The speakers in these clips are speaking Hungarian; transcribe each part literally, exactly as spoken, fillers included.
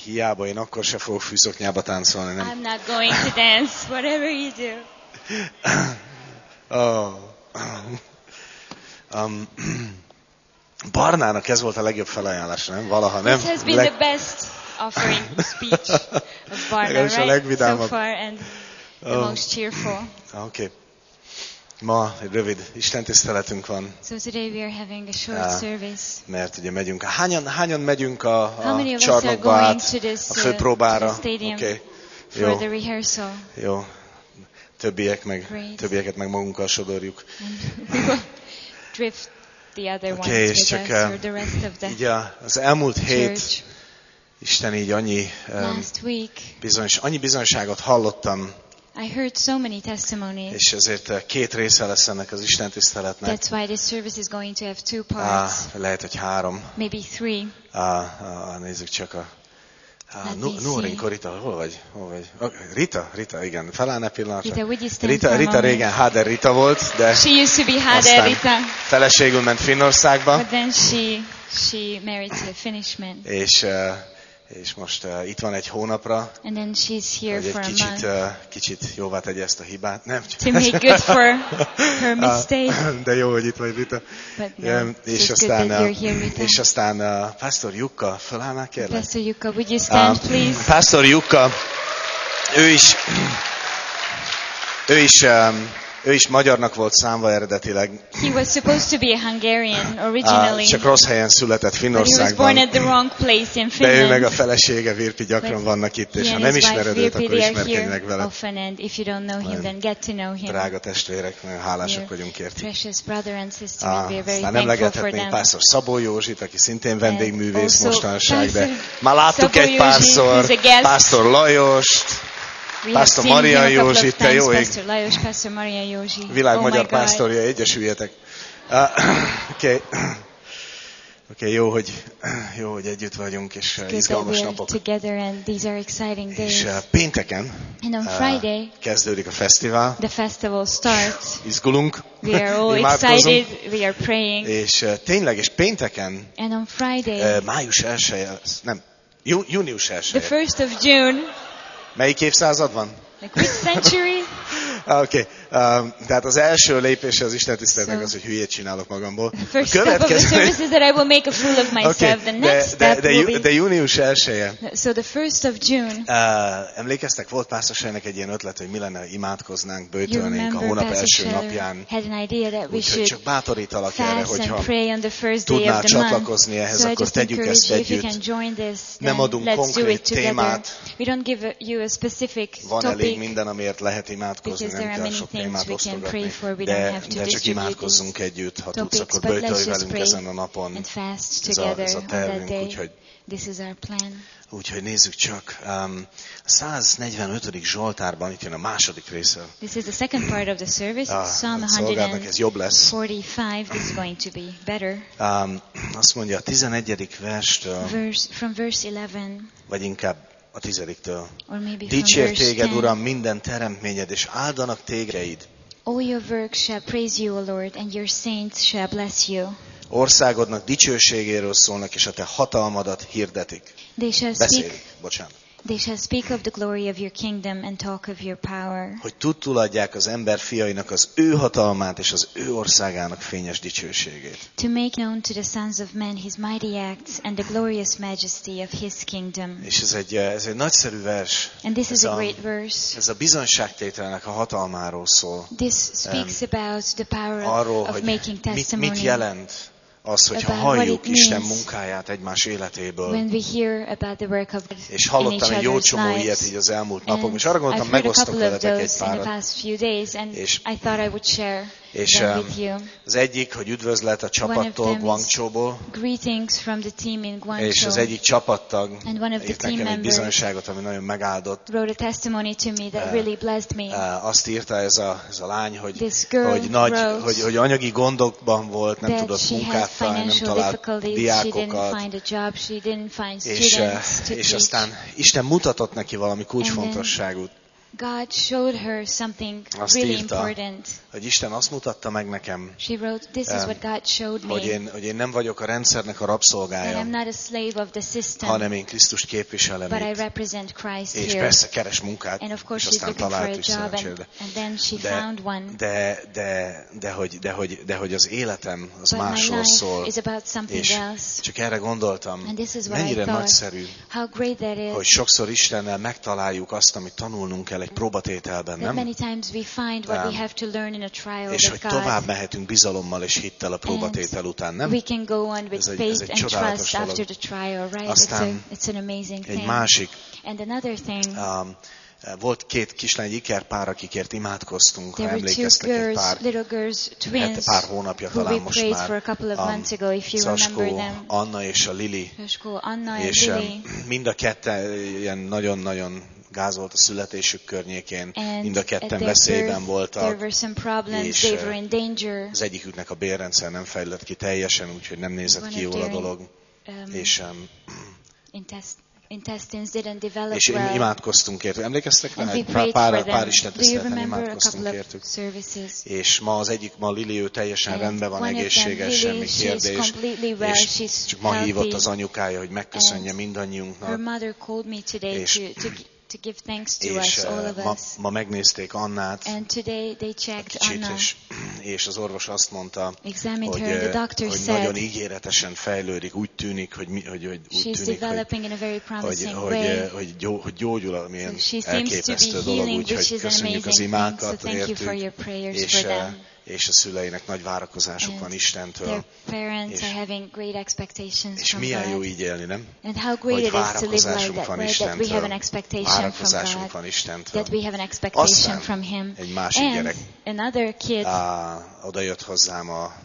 Hiába, én akkor se fogok fűszoknyába táncolni, nem? I'm not going to dance, whatever you do. Oh. Um, Barnának ez volt a legjobb felajánlás, nem? Valaha, nem? This has been Leg... the best offering speech of Barna, Legalábbis a right? So legvidámabb. far, and the Oh. most cheerful. Oké. Okay. Ma egy rövid istentiszteletünk van, So today we are having a short Ah. service. mert ugye megyünk. Hányan, hányan megyünk a, How many a of us are csarnokba going át, to this, a uh, főpróbára? to the stadium Oké. for Jó, the rehearsal? jó. Többiek meg, Great. többieket meg magunkkal sodorjuk. And we will drift the other Oké, ones és with csak us, uh, or the rest of the így a, az elmúlt hét, church. Isten így annyi, um, Last week, bizonyos, annyi bizonyságot hallottam, I heard so many testimonies. és ezért uh, két része lesz ennek az istentiszteletnek. That's why this service is going to have two Ah, parts, lehet, hogy három. maybe three. Ah, ah, nézzük csak a... Ah, Let Nu- me Nórinko, Rita, hol vagy? Hol vagy? Okay, Rita, Rita, igen. Felállne pillanatra. Rita, would you stand Rita, for a Rita moment? régen Háder Rita volt, de She used to be Hader aztán Rita, feleségül ment Finnországba, but then she she married to a Finnish man, és, uh, és most uh, itt van egy hónapra, and then she's here hogy for egy a kicsit, month uh, kicsit jóvá tegye ezt a hibát. Nem, to make good for her mistake. Ah, de jó, hogy itt vagy, Rita. But no, Um, és it's good aztán, that uh, you're here, Rita. és aztán uh, Pastor Jukka, fölállnál kérlek? Pastor Jukka, would you stand, Uh, please? Pastor Jukka, ő is, ő is, um, ő is magyarnak volt számva eredetileg, He was supposed to be a Hungarian uh, originally, csak rossz helyen született but he was born Finnországban, at the wrong place in de ő meg a Finland. felesége Virpi gyakran But vannak itt, és He ha and nem his wife ismered őt, Virpi, akkor they are ismerkedj meg here vele. often, and if you don't know him, Nagyon then get to know him. Drága testvérek, nagyon hálásak You're vagyunk értük. precious brother and sister, Ah, and we are very aztán thankful for emlegethetnénk them. Pastor Szabó Józsit, aki szintén vendégművész also mostanság, de Pastor már láttuk Szabó egy Józsi, párszor, who's a guest. Pastor Lajost, We have Pastor seen Maria him a couple Józsi, of te times, jó ég. Pastor Lajos, Pastor Maria Józsi. világ Oh my magyar God. pásztorja, egyesüljetek. Uh, Oké, okay. okay, jó, hogy, jó, hogy együtt vagyunk, és uh, Good that izgalmas we are napok. together, and these are exciting days. És uh, pénteken And on uh, Friday, kezdődik a fesztivál, the festival starts. izgulunk, We are all imádkozunk, excited. We are praying. és uh, tényleg, és pénteken And on Friday, uh, május elseje, nem, jú, június the elseje. first of June, Melyik évszázad van? like which century? Ah, Oké, okay. um, tehát az első lépése az Isten tiszteletnek So- az, hogy hülyét csinálok magamból. The first step of the service is that I will make a fool of myself. Oké, The de, next de, step de, will jú- be... de június elseje. So the first of June, Uh, emlékeztek, volt Pásztor Sejnek egy ilyen ötlet, hogy mi lenne, ha imádkoznánk, you bőtölnénk a remember hónap Pastor első Scheller napján. had an idea that we Úgyhogy should csak bátorítalak erre, fast and hogyha pray on the first day tudnál of the month. csatlakozni ehhez, So I akkor just tegyük encourage ezt you, if you együtt. can join this, Nem then adunk let's do konkrét it together. témát. We don't give a- you a specific Van elég topic, minden, amiért lehet imádkozni, because there nem are kell many sok things témát we can pray osztogatni. for. We don't De, have to de csak distribute imádkozzunk együtt, ha tudsz, topics, akkor but let's böjtölj just velünk pray ezen a napon. and fast Ez a, together ez a on that tervünk, day. úgyhogy, This is our plan. úgyhogy nézzük csak. Um, a száznegyvenötödik Zsoltárban, itt jön a második része. This is the second part of the service, Ah, Psalm a szolgálatnak ez jobb lesz. one forty-five. This is going to be better. Um, azt mondja a tizenegyedik verstől, Verse, from verse eleven, vagy inkább a tizediktől. or maybe from Dicsér verse téged, ten. Uram, minden teremtményed, és áldanak tégeid. All your works shall praise you, O Lord, and your saints shall bless you. Országodnak dicsőségéről szólnak, és a te hatalmadat hirdetik. They shall speak, Beszélik, bocsánat. they shall speak of the glory of your kingdom and talk of your power. Hogy tudtuladják az ember fiainak az ő hatalmát és az ő országának fényes dicsőségét. To make known to the sons of men his mighty acts and the glorious majesty of his kingdom. És ez egy, ez egy nagyszerű vers. And this is Ez a a, great verse. ez a bizonyságtételnek a hatalmáról szól. This speaks about the power Arról, of, of hogy making mit, testimony. mit jelent az, hogyha About what halljuk it Isten means munkáját egymás életéből. When we hear about the work of És in hallottam each egy jó other's csomó lives. ilyet így az elmúlt And napokban, és arra gondoltam, I've heard a megosztok couple of veletek egy those in the párat. past few days, and És- I thought I would share És them um, with you. az egyik, hogy üdvözlet a csapattól, them is- Guangzhouból, Greetings from the team in és Guangzhou. az egyik csapattag And one of the írt team nekem egy members bizonyságot, ami nagyon megáldott. wrote a testimony to me that Uh, really blessed me. Uh, Azt írta ez a, ez a lány, hogy, This girl hogy, nagy, wrote hogy, hogy anyagi gondokban volt, nem that tudott she had munkát találni, nem financial talált difficulties, she didn't diákokat, find a job, she didn't find és, uh, students to és teach. aztán Isten mutatott neki valami And then- kulcsfontosságút. God showed her something Azt really írta, important. hogy Isten azt mutatta meg nekem, She wrote, this is um, what God showed hogy me. én, hogy én nem vagyok a rendszernek a That I'm rabszolgája, not a slave of the system, hanem én Krisztust képviselem but I itt. represent Christ És here. persze keres munkát, And of course és she's aztán looking for a talált is job, szerencsére. and, and then she De, found one. de, de, de, hogy, de, hogy, de hogy az életem az But my másról life szól, is about something és else. csak erre gondoltam, And this is what I mennyire thought. nagyszerű, How great that hogy is. sokszor Istennel megtaláljuk azt, amit tanulnunk kell egy próbatételben, That nem? many times we find what Um, we have to learn in a trial És with hogy tovább God. mehetünk bizalommal és hittel a próbatétel után, nem? We can go on with Ez egy- ez faith egy and csodálatos trust after dolog. the trial, right? It's, Aztán a, it's an amazing Egy thing. másik, And another thing, um, volt két kislány ikerpár, akikért imádkoztunk, ha there were two emlékeztek, egy girls, pár, little girls, hát twins, pár hónapja who we talán most prayed for már, a couple of um, months ago, if you Szaskó, remember them. Anna és a Lili, Sasko, Anna and és um, Lily. mind a ketten ilyen nagyon-nagyon gáz volt a születésük környékén, And mind a at ketten their veszélyben birth, there voltak. were some problems. és, They uh, were in danger. Az egyiküknek a bérrendszer nem fejlett ki teljesen, úgyhogy nem nézett One ki of jól a their, dolog. Um, És, um, intest- intestines didn't develop és well. imádkoztunk értük. Emlékeztek rá? And we Egy pár, prayed pár, for pár them. Isten Do you tiszteleten remember a imádkoztunk couple of értük. services? És ma az egyik, ma Lili ő teljesen And rendben van, one of them, egészséges, Lily, semmi she's kérdés. completely well, És she's csak ma hívott healthy. az anyukája, hogy megköszönje And mindannyiunknak. Her mother called me today És- to, to, to give thanks to És us, all of uh, ma, us. ma megnézték Annát And today they egy checked kicsit, Anna, és, és az orvos azt mondta, examined hogy, her, and the uh, doctor hogy said nagyon ígéretesen fejlődik, úgy tűnik, hogy, mi, hogy, hogy úgy she's tűnik, hogy, developing in a very hogy, promising hogy, way. uh, hogy, gyó, hogy gyógyul, amilyen So she seems to elképesztő be dolog, healing, which úgyhogy is an köszönjük az amazing thing. So imákat, thank you for értük, your prayers és, for uh, them. és a szüleinek nagy várakozásuk And van Istentől. Their parents És- are having great expectations És from milyen jó God. így élni, nem? And how great Hogy it is to live like várakozásunk that, van where that we have an Istentől. expectation from Várakozásunk God, van Istentől. that we have an expectation Aztán from Him. egy másik And gyerek another kid, á, oda jött hozzám, a, a,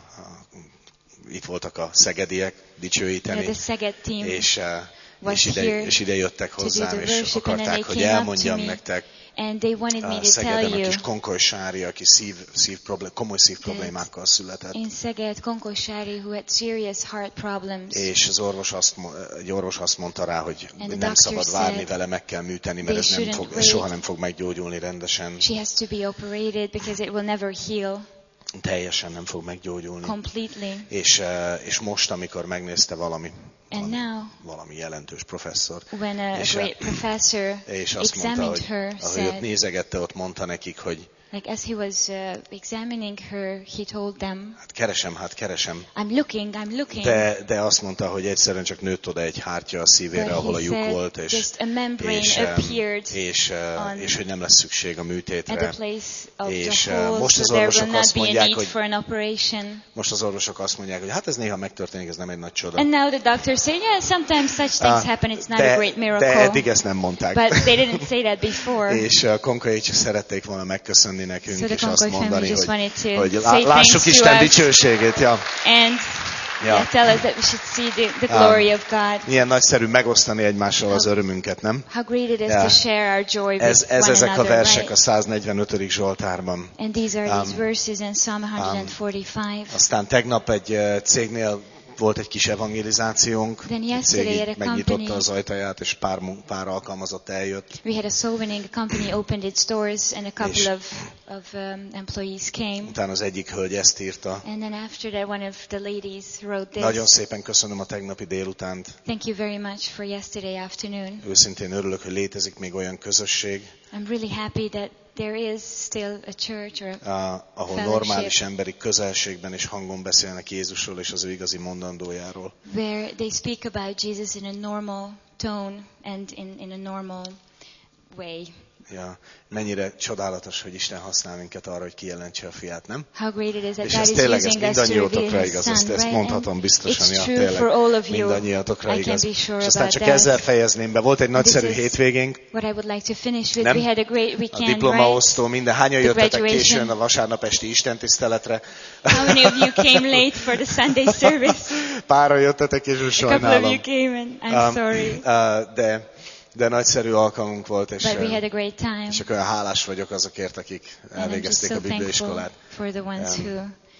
itt voltak a szegediek you know, dicsőíteni, the Szeged team, és, uh, was és, ide, here és ide jöttek do hozzám, the és worship, and then akarták, they hogy came up to elmondjam me. nektek, and they wanted me a to tell Szegeden a you kis Konkoly Sári, aki szív, szív problém, komoly szív problémákkal született. in Szeged, Konkosári, who had serious heart problems. És az orvos azt, mo- egy orvos azt mondta rá, hogy And the nem doctor szabad várni said vele, meg kell műteni, mert they ez, nem shouldn't fog, ez wait. soha nem fog meggyógyulni rendesen. She has to be operated because it will never heal Teljesen nem fog meggyógyulni. completely. És, eh, és most, amikor megnézte valami, And valami, now, valami jelentős professzor, when a, a És, great professor és azt mondta, examined hogy her, ahogy ott said, nézegette, ott mondta nekik, hogy like as he was uh, examining her, he told them, hát keresem, hát keresem. I'm looking, I'm looking. De, de azt mondta, hogy egyszerűen csak nőtt oda egy hártya a szívére, But ahol a he lyuk said volt, és, just a membrane és, em, appeared és, eh, on- és hogy nem lesz szükség a at the műtétre. place of És, the uh, hole, most so az there will orvosok not azt be a mondják, need hogy- for an operation. Most az orvosok azt mondják, hogy hát ez néha megtörténik, ez nem egy nagy csoda. And now the doctors say, yeah, sometimes such things Ah, happen, it's not de, a great de miracle. eddig ezt nem mondták. But they didn't say that before. És a Konkai csak szerették volna megköszönni nekünk, So the és azt Konkai family mondani, just hogy, wanted to hogy say lá- thanks lássuk to Isten us. dicsőségét. Ja. And Ja. yeah, tell us that we should see the, the glory of God. Milyen nagyszerű megosztani egymással az örömünket, nem? How great it is Yeah. to share our joy with Ez, ez one ezek a another, versek a right? száznegyvenötödik Zsoltárban. And these are these Um, verses in Psalm one forty-five. Aztán tegnap egy eh, cégnél volt egy kis evangelizációnk. Then Egy yesterday cég at a így megnyitotta company- az ajtaját, és pár, mun- pár alkalmazott eljött. We had a soul winning company opened its doors, and a couple És- of, of um, employees came. Utána az egyik hölgy ezt írta. And then after that, one of the ladies wrote this. Nagyon szépen köszönöm a tegnapi délutánt. Thank you very much for yesterday afternoon. Őszintén örülök, hogy létezik még olyan közösség, I'm really happy that there is still a church or a ah, ahol Fellowship. normális emberi közelségben és hangon beszélnek Jézusról és az ő igazi mondandójáról. where they speak about Jesus in a normal tone and in, in a normal way. Ja, mennyire csodálatos, hogy Isten használ minket arra, hogy kijelentse a fiát, nem? How great it is that És God ez is tényleg, ez using us to mindannyiótokra reveal His igaz, Son, ezt, ezt right? mondhatom And biztosan, it's ja, true tényleg, for all of you. mindannyiótokra I can igaz. be sure És aztán about csak that. ezzel fejezném be. Volt egy nagyszerű This is hétvégénk, What I would like to finish with, Nem? we had a great a weekend, right? diplomaosztó, minden. Hányan The jöttetek graduation. későn a vasárnap esti istentiszteletre? How many of you came late for the Sunday service? Páran jöttetek későn, A couple of sajnálom. you came and I'm Um, sorry. uh, de, de nagyszerű alkalmunk volt, és, But we had uh, a great time. és akkor olyan hálás vagyok azokért, akik And I'm just elvégezték so a thankful bibliaiskolát. for the ones Um, who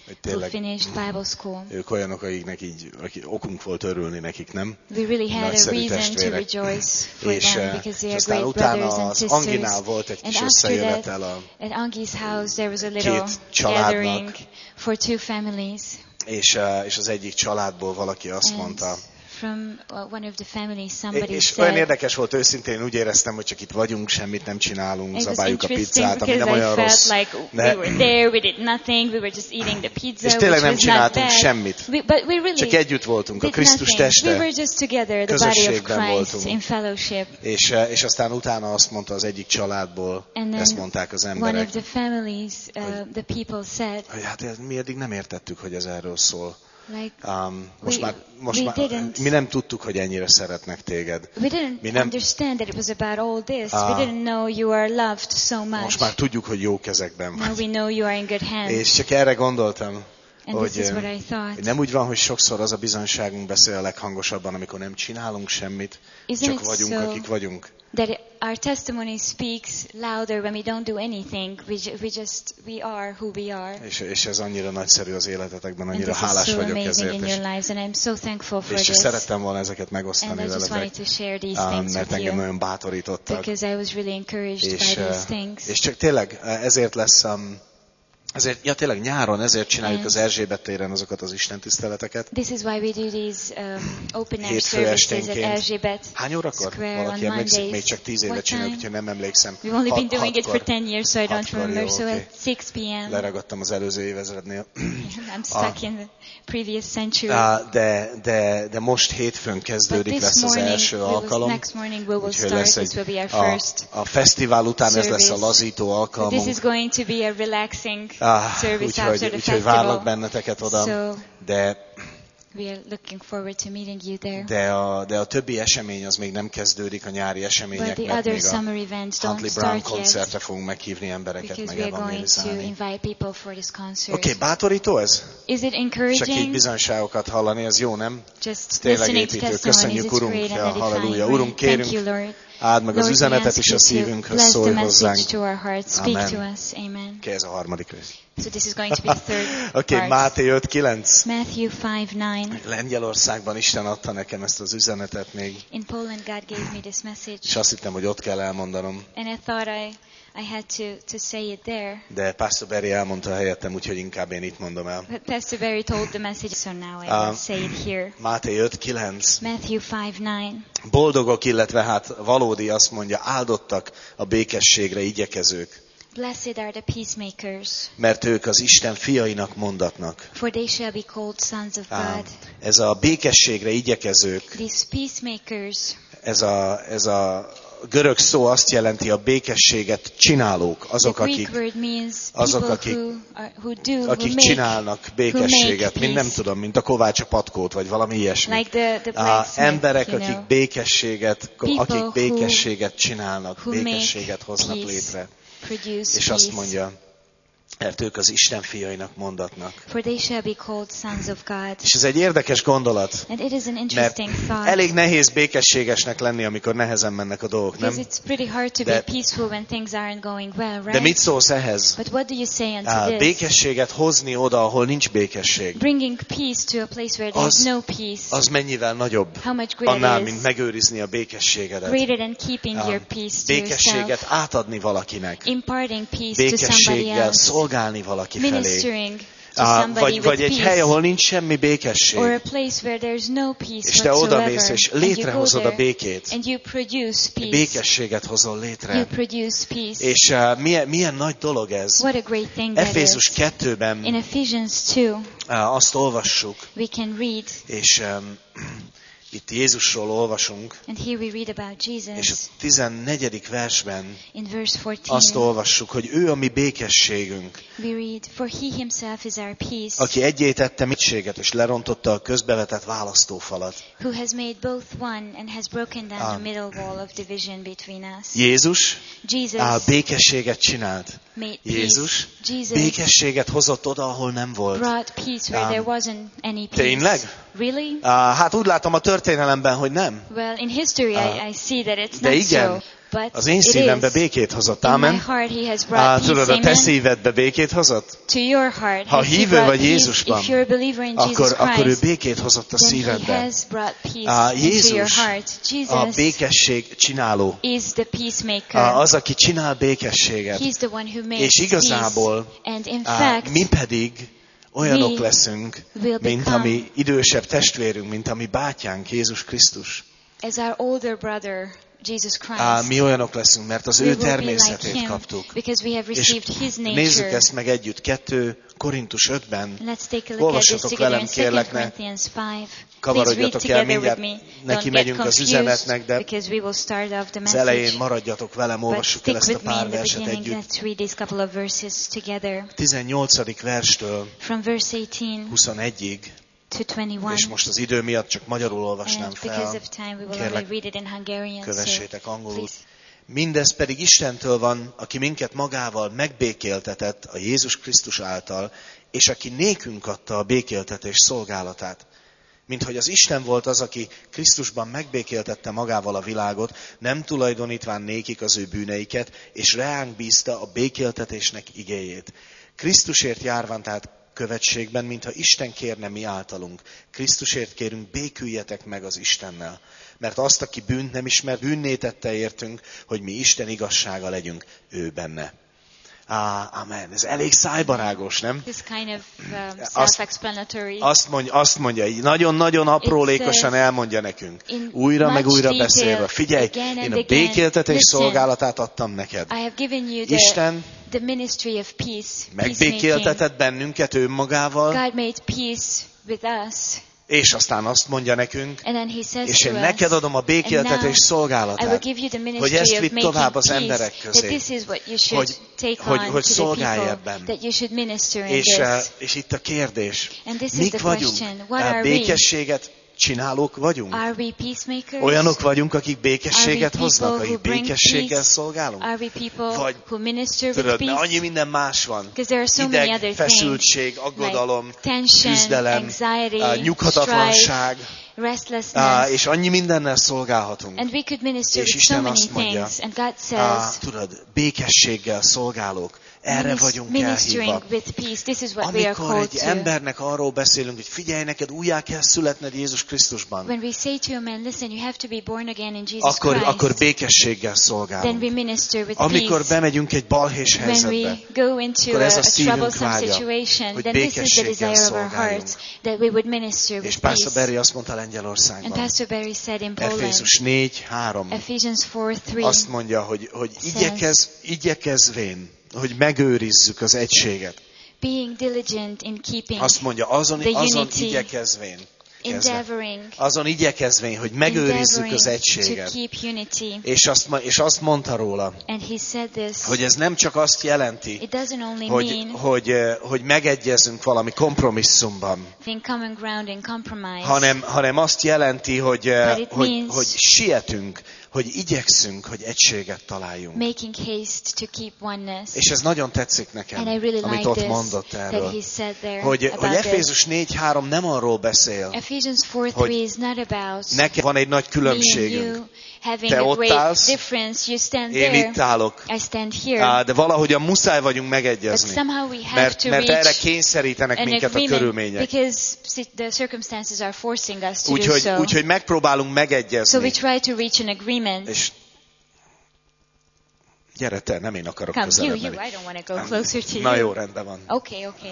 hogy who tényleg finished Bible school. ők olyanok, akiknek így, akik okunk volt örülni nekik, nem? We really had a Nagyszerű reason to testvérek. rejoice for És, them eh, because they és are aztán great utána brothers and az sisters. Anginál volt egy And kis after összejövetel that, a, at Angi's house there was a little két családnak. gathering for two families. és, eh, és az egyik családból valaki azt And mondta, from uh, one of the families, somebody és olyan said, érdekes volt őszintén, úgy éreztem, hogy csak itt vagyunk, semmit nem csinálunk, it was zabáljuk a interesting pizzát, ami because nem I olyan felt rossz. like De- we were there, we did nothing, we were just eating the pizza, És tényleg which nem was not csináltunk bad. semmit. We, but we really Csak együtt voltunk, a did Krisztus nothing. We were teste, just together, the body of közösségben Christ voltunk. in fellowship. és, eh, és aztán utána azt mondta az egyik családból, And ezt then mondták az one emberek, of the families, uh, the people said, hogy hát ez- mi eddig nem értettük, hogy ez erről szól. like, Um, most We- már, most we már didn't- mi nem tudtuk, hogy ennyire szeretnek téged. we didn't Mi nem- understand that it was about all this. Ah. We didn't know you are loved so much. Most már tudjuk, hogy jó kezekben Now vagy. we know you are in good hands. És csak erre gondoltam, And hogy, this is what eh, I thought. hogy nem úgy van, hogy sokszor az a bizonyságunk beszél a leghangosabban, amikor nem csinálunk semmit, Isn't csak it vagyunk, so akik vagyunk. that our testimony speaks louder when we don't do anything? We, ju- we just, we are who we are. És, és ez annyira nagyszerű az életetekben, And annyira this is hálás so vagyok amazing ezért. in És, your lives, and I'm so thankful for és csak this. szerettem volna ezeket And megosztani I just wanted veletek, to share these um, things mert with engem you nagyon bátorítottak. because I was really encouraged És, by eh, these things. és csak tényleg eh, ezért lesz, um, ezért, ja tényleg nyáron ezért csináljuk And- az Erzsébet téren azokat az istentiszteleteket. This is why we do these um, open air Hétfő services at esténként. Erzsébet Hány órakor? Square Valaki on emlékszik? Mondays. Még csak tíz éve What csináljuk, time? úgyhogy nem emlékszem. We've only been Hat- doing it for hatkor ten years, so I don't hatkor, remember. jó, So oké. at six p.m. Leragadtam az előző évezrednél. I'm stuck in the previous century. Ah, de, de, de most hétfőn But kezdődik, this lesz az morning, első we will, alkalom. next morning we will Úgyhogy start. lesz This egy, will be our a, first a fesztivál után ez lesz a service. lazító So this alkalmunk. is going to be a relaxing Ah, service úgyhogy, after the úgyhogy várlak festival. benneteket oda, So de, we are looking forward to meeting you there. de, a, de a többi esemény az még nem kezdődik, a nyári But események, the mert other még a summer events don't Huntley Brown start yet koncertre fogunk meghívni embereket, because meg we are going to evangelizálni. invite people for this concert. Oké, okay, bátorító ez? Is it Csak így encouraging? bizonyságokat hallani, ez jó, nem? Just tényleg listening to építő. testimonies, Köszönjük, it's Urunk, great ja, and halleluja. edifying. Urunk, Thank kérünk, you, Lord. áld meg az Lord, we üzenetet ask is you a to szívünkhöz, bless the szólj message hozzánk. to our hearts. Speak Amen. to us. Amen. Oké, ez a harmadik rész. So this is going to be the third Oké, okay, part. Máté öt kilenc. Matthew five nine. Lengyelországban Isten adta nekem ezt az üzenetet még, In Poland, God gave me this message, és azt hittem, hogy ott kell elmondanom. and I thought I, I had to, to say it there. De Pastor Barry elmondta helyettem, úgyhogy inkább én itt mondom el. But Pastor Barry told the message, so now I Um, will say it here. Máté öt kilenc. Matthew five nine. Boldogok, illetve hát valódi, azt mondja, áldottak a békességre igyekezők, Blessed are the peacemakers, mert ők az Isten fiainak mondatnak. for they shall be called sons of Ám, God. ez a békességre igyekezők, These peacemakers, ez a, ez a görög szó azt jelenti, a békességet csinálók, azok, the Greek akik, word means azok, people akik- who, are, who do, who akik make, csinálnak békességet, who make mint nem peace. tudom, mint a Kovács a patkót, vagy valami ilyesmi. like the, the Á, blacksmith, emberek, you akik know, békességet, People akik who- békességet csinálnak, who make békességet hoznak peace. létre. produce És azt peace. mondja, mert ők az Isten fiainak mondatnak. For they shall be called sons of God. És ez egy érdekes gondolat, And it is an mert interesting thought. elég nehéz békességesnek lenni, amikor nehezen mennek a dolgok, Because nem? it's pretty hard to De- be peaceful when things aren't going well, right? De mit szólsz ehhez? But what do you say unto Á, this? békességet hozni oda, ahol nincs békesség. Bringing peace to a place where there's Az- no peace. Az mennyivel nagyobb How much greater annál, it mint is. megőrizni a békességedet. Greater than keeping Á, your peace to Békességet yourself. átadni valakinek. Imparting peace to somebody Békességgel else. szolgálni valaki felé. Ministering to Á, somebody Vagy, with vagy egy peace. hely, ahol nincs semmi békesség. Or a place where there's no peace És te whatsoever. odamész, és And you go létrehozod a there békét. and you produce peace. Békességet hozol You létre. produce peace. És uh, milyen, milyen nagy dolog ez. What a great thing that Efézus is. kettőben In Ephesians two, uh, azt olvassuk, we can read, és um, itt Jézusról olvasunk, and here we read about és a Jesus tizennegyedik versben in verse fourteen. azt olvassuk, hogy ő a mi békességünk, We read, for he himself is our peace, aki egyé tette mitséget, és lerontotta a közbevetett választófalat. who has made both one and has broken down Ah. the middle wall of division between us. Jézus Jesus á, békességet csinált. made Jézus peace. Jesus békességet hozott oda, ahol nem volt. brought peace where Ah. there wasn't any peace. Tényleg? Really? Á, hát úgy látom a történet történelemben, hogy nem. Well, in history I, I see that it's De not igen, so. But az én it szívembe is. békét hozott. In my Amen. heart he has Á, brought tudod, peace. a te Amen. szívedbe békét hozott? To your heart Ha has he hívő brought vagy peace. Jézusban, If you're a believer in Jesus akkor, akkor ő Christ, békét hozott a then he szívedbe. has brought peace Á, into your Jézus heart. a Jesus békesség csináló. is the peacemaker. Á, az, aki csinál békességet. He's the one who makes És igazából peace. And in á, fact, mi pedig olyanok we leszünk, will mint become- a mi idősebb testvérünk, mint a mi bátyánk, Jézus Krisztus. as our older brother, Jesus Christ, Á, mi olyanok leszünk, mert az we ő will be like természetét him kaptuk. because we have És received his nézzük nature. ezt meg együtt, kettő Korintus ötben. Let's take a look at this Olvassatok together velem, in Second kérlek, ne Corinthians five. Please read kavarodjatok el, together with mindjárt me. neki Don't get megyünk az confused üzenetnek, de because we will start off the az elején message. maradjatok velem, But olvassuk el stick ezt a with me pár in the verset beginning. együtt. Let's read these couple of verses together. tizennyolcadik verstől From verse eighteen huszonegyig, to twenty-one. és most az idő miatt csak magyarul olvasnám And because fel. of time, we will Kérlek, only read it in Hungarian. So kövessétek angolul. please. Mindez pedig Istentől van, aki minket magával megbékéltetett a Jézus Krisztus által, és aki nékünk adta a békéltetés szolgálatát. Mint hogy az Isten volt az, aki Krisztusban megbékéltette magával a világot, nem tulajdonítván nékik az ő bűneiket, és reánk bízta a békéltetésnek igéjét. Krisztusért járván tehát követségben, mintha Isten kérne mi általunk. Krisztusért kérünk, béküljetek meg az Istennel. Mert azt, aki bűnt nem ismer, bűnné tette értünk, hogy mi Isten igazsága legyünk ő benne. Á, amen. Ez elég szájbarágos, nem? This kind of um, Azt, self-explanatory. azt, mondja, azt mondja, így nagyon-nagyon aprólékosan elmondja nekünk. Újra meg újra beszélve. Figyelj, én a békéltetés szolgálatát adtam neked. I have given you the, Isten the ministry of peace, peacemaking. megbékéltetett bennünket önmagával, God made peace with us. és aztán azt mondja nekünk, And then he says és to én us, neked adom a and now békéltetés I will szolgálatát, give you the hogy ministry ezt of vidd making tovább az peace, emberek that közé, this is what you should hogy, take hogy, on hogy to the szolgálj people, ebben. that you should minister in És, this. eh, és itt a kérdés, And this is mik the vagyunk? question, what Eh, are we? Békességet csinálók vagyunk? Are we peacemakers? Olyanok vagyunk, akik békességet Are we hoznak, people akik who bring békességgel peace? szolgálunk? Are we people Vagy, who minister with tudod, mert annyi peace? minden más van. Because there are so many other Ideg, things, feszültség, aggodalom, like tension, küzdelem, anxiety, eh, nyughatatlanság, strife, eh, restlessness. és annyi mindennel szolgálhatunk. And we could minister És with so Isten many azt mondja, things. And God Ah, says, tudod, békességgel szolgálók. Erre minis- vagyunk ministering elhívva. with peace. This is what we are Amikor called egy to. embernek arról beszélünk, hogy figyelj, neked újjá kell születned Jézus Krisztusban, When we say to a man, listen, you have to be born again in Jesus akkor, Christ, akkor békességgel then we szolgálunk. minister with Amikor peace. bemegyünk egy balhés When helyzetbe, we go into akkor a, ez a a szívünk troublesome vágya, situation, hogy then this is the békességgel desire of our szolgáljunk. hearts, that we would minister és with Pastor peace. Barry azt mondta And Lengyelországban, Pastor Barry said in Poland, Efézus négy három, Ephesians four three, azt mondja, hogy, hogy igyekez, igyekezvén, hogy megőrizzük az egységet. being diligent in keeping, Azt mondja, azon, the azon unity, igyekezvén, kezdve, endeavoring, azon igyekezvén, hogy megőrizzük az endeavoring to egységet. keep unity. És azt, ma- és azt mondta róla, And he said this, hogy ez nem csak azt jelenti, it doesn't only hogy, mean hogy, eh, hogy megegyezünk valami kompromisszumban, having common ground and compromise, hanem, hanem azt jelenti, hogy, eh, But it hogy, means- hogy sietünk, hogy igyekszünk, hogy egységet találjunk. making haste to keep oneness. És ez nagyon tetszik nekem, And I really amit like ott this, mondott that erről. he said there Hogy, hogy about this. Efézus négy három nem arról beszél, Ephesians four hogy three is not about nekem van egy nagy me and különbségünk. you having Te a ott great állsz, difference. You stand Én there, itt állok, I stand here. Á, de valahogyan muszáj vagyunk But megegyezni. somehow we have Mert, to mert erre reach kényszerítenek an minket a agreement körülmények. because si- the circumstances are forcing us to do Úgyhogy, so. úgyhogy megpróbálunk So we megegyezni. try to reach an agreement. És gyere te, nem én akarok Come, you, közelebb you, menni. I don't want to go closer to Na you. jó, rendben van. Okay, okay.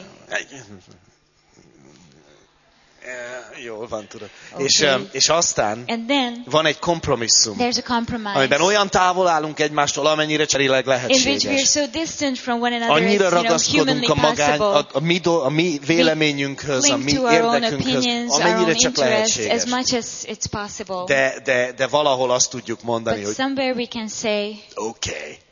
Eh, Jól van, tudod. Okay. És, eh, és aztán And then van egy kompromisszum, there's a compromise amiben olyan távol állunk egymástól, amennyire cseréleg in which we are lehetséges. so distant from one another, it's, Annyira you know, ragaszkodunk humanly a, magány, possible. a, a, mi, do, a mi véleményünkhöz, a Cling mi to our own érdekünkhöz, opinions, our amennyire own csak interests, lehetséges. as much as it's possible. De, de, de valahol azt tudjuk mondani, But hogy somewhere we can say, oké, okay,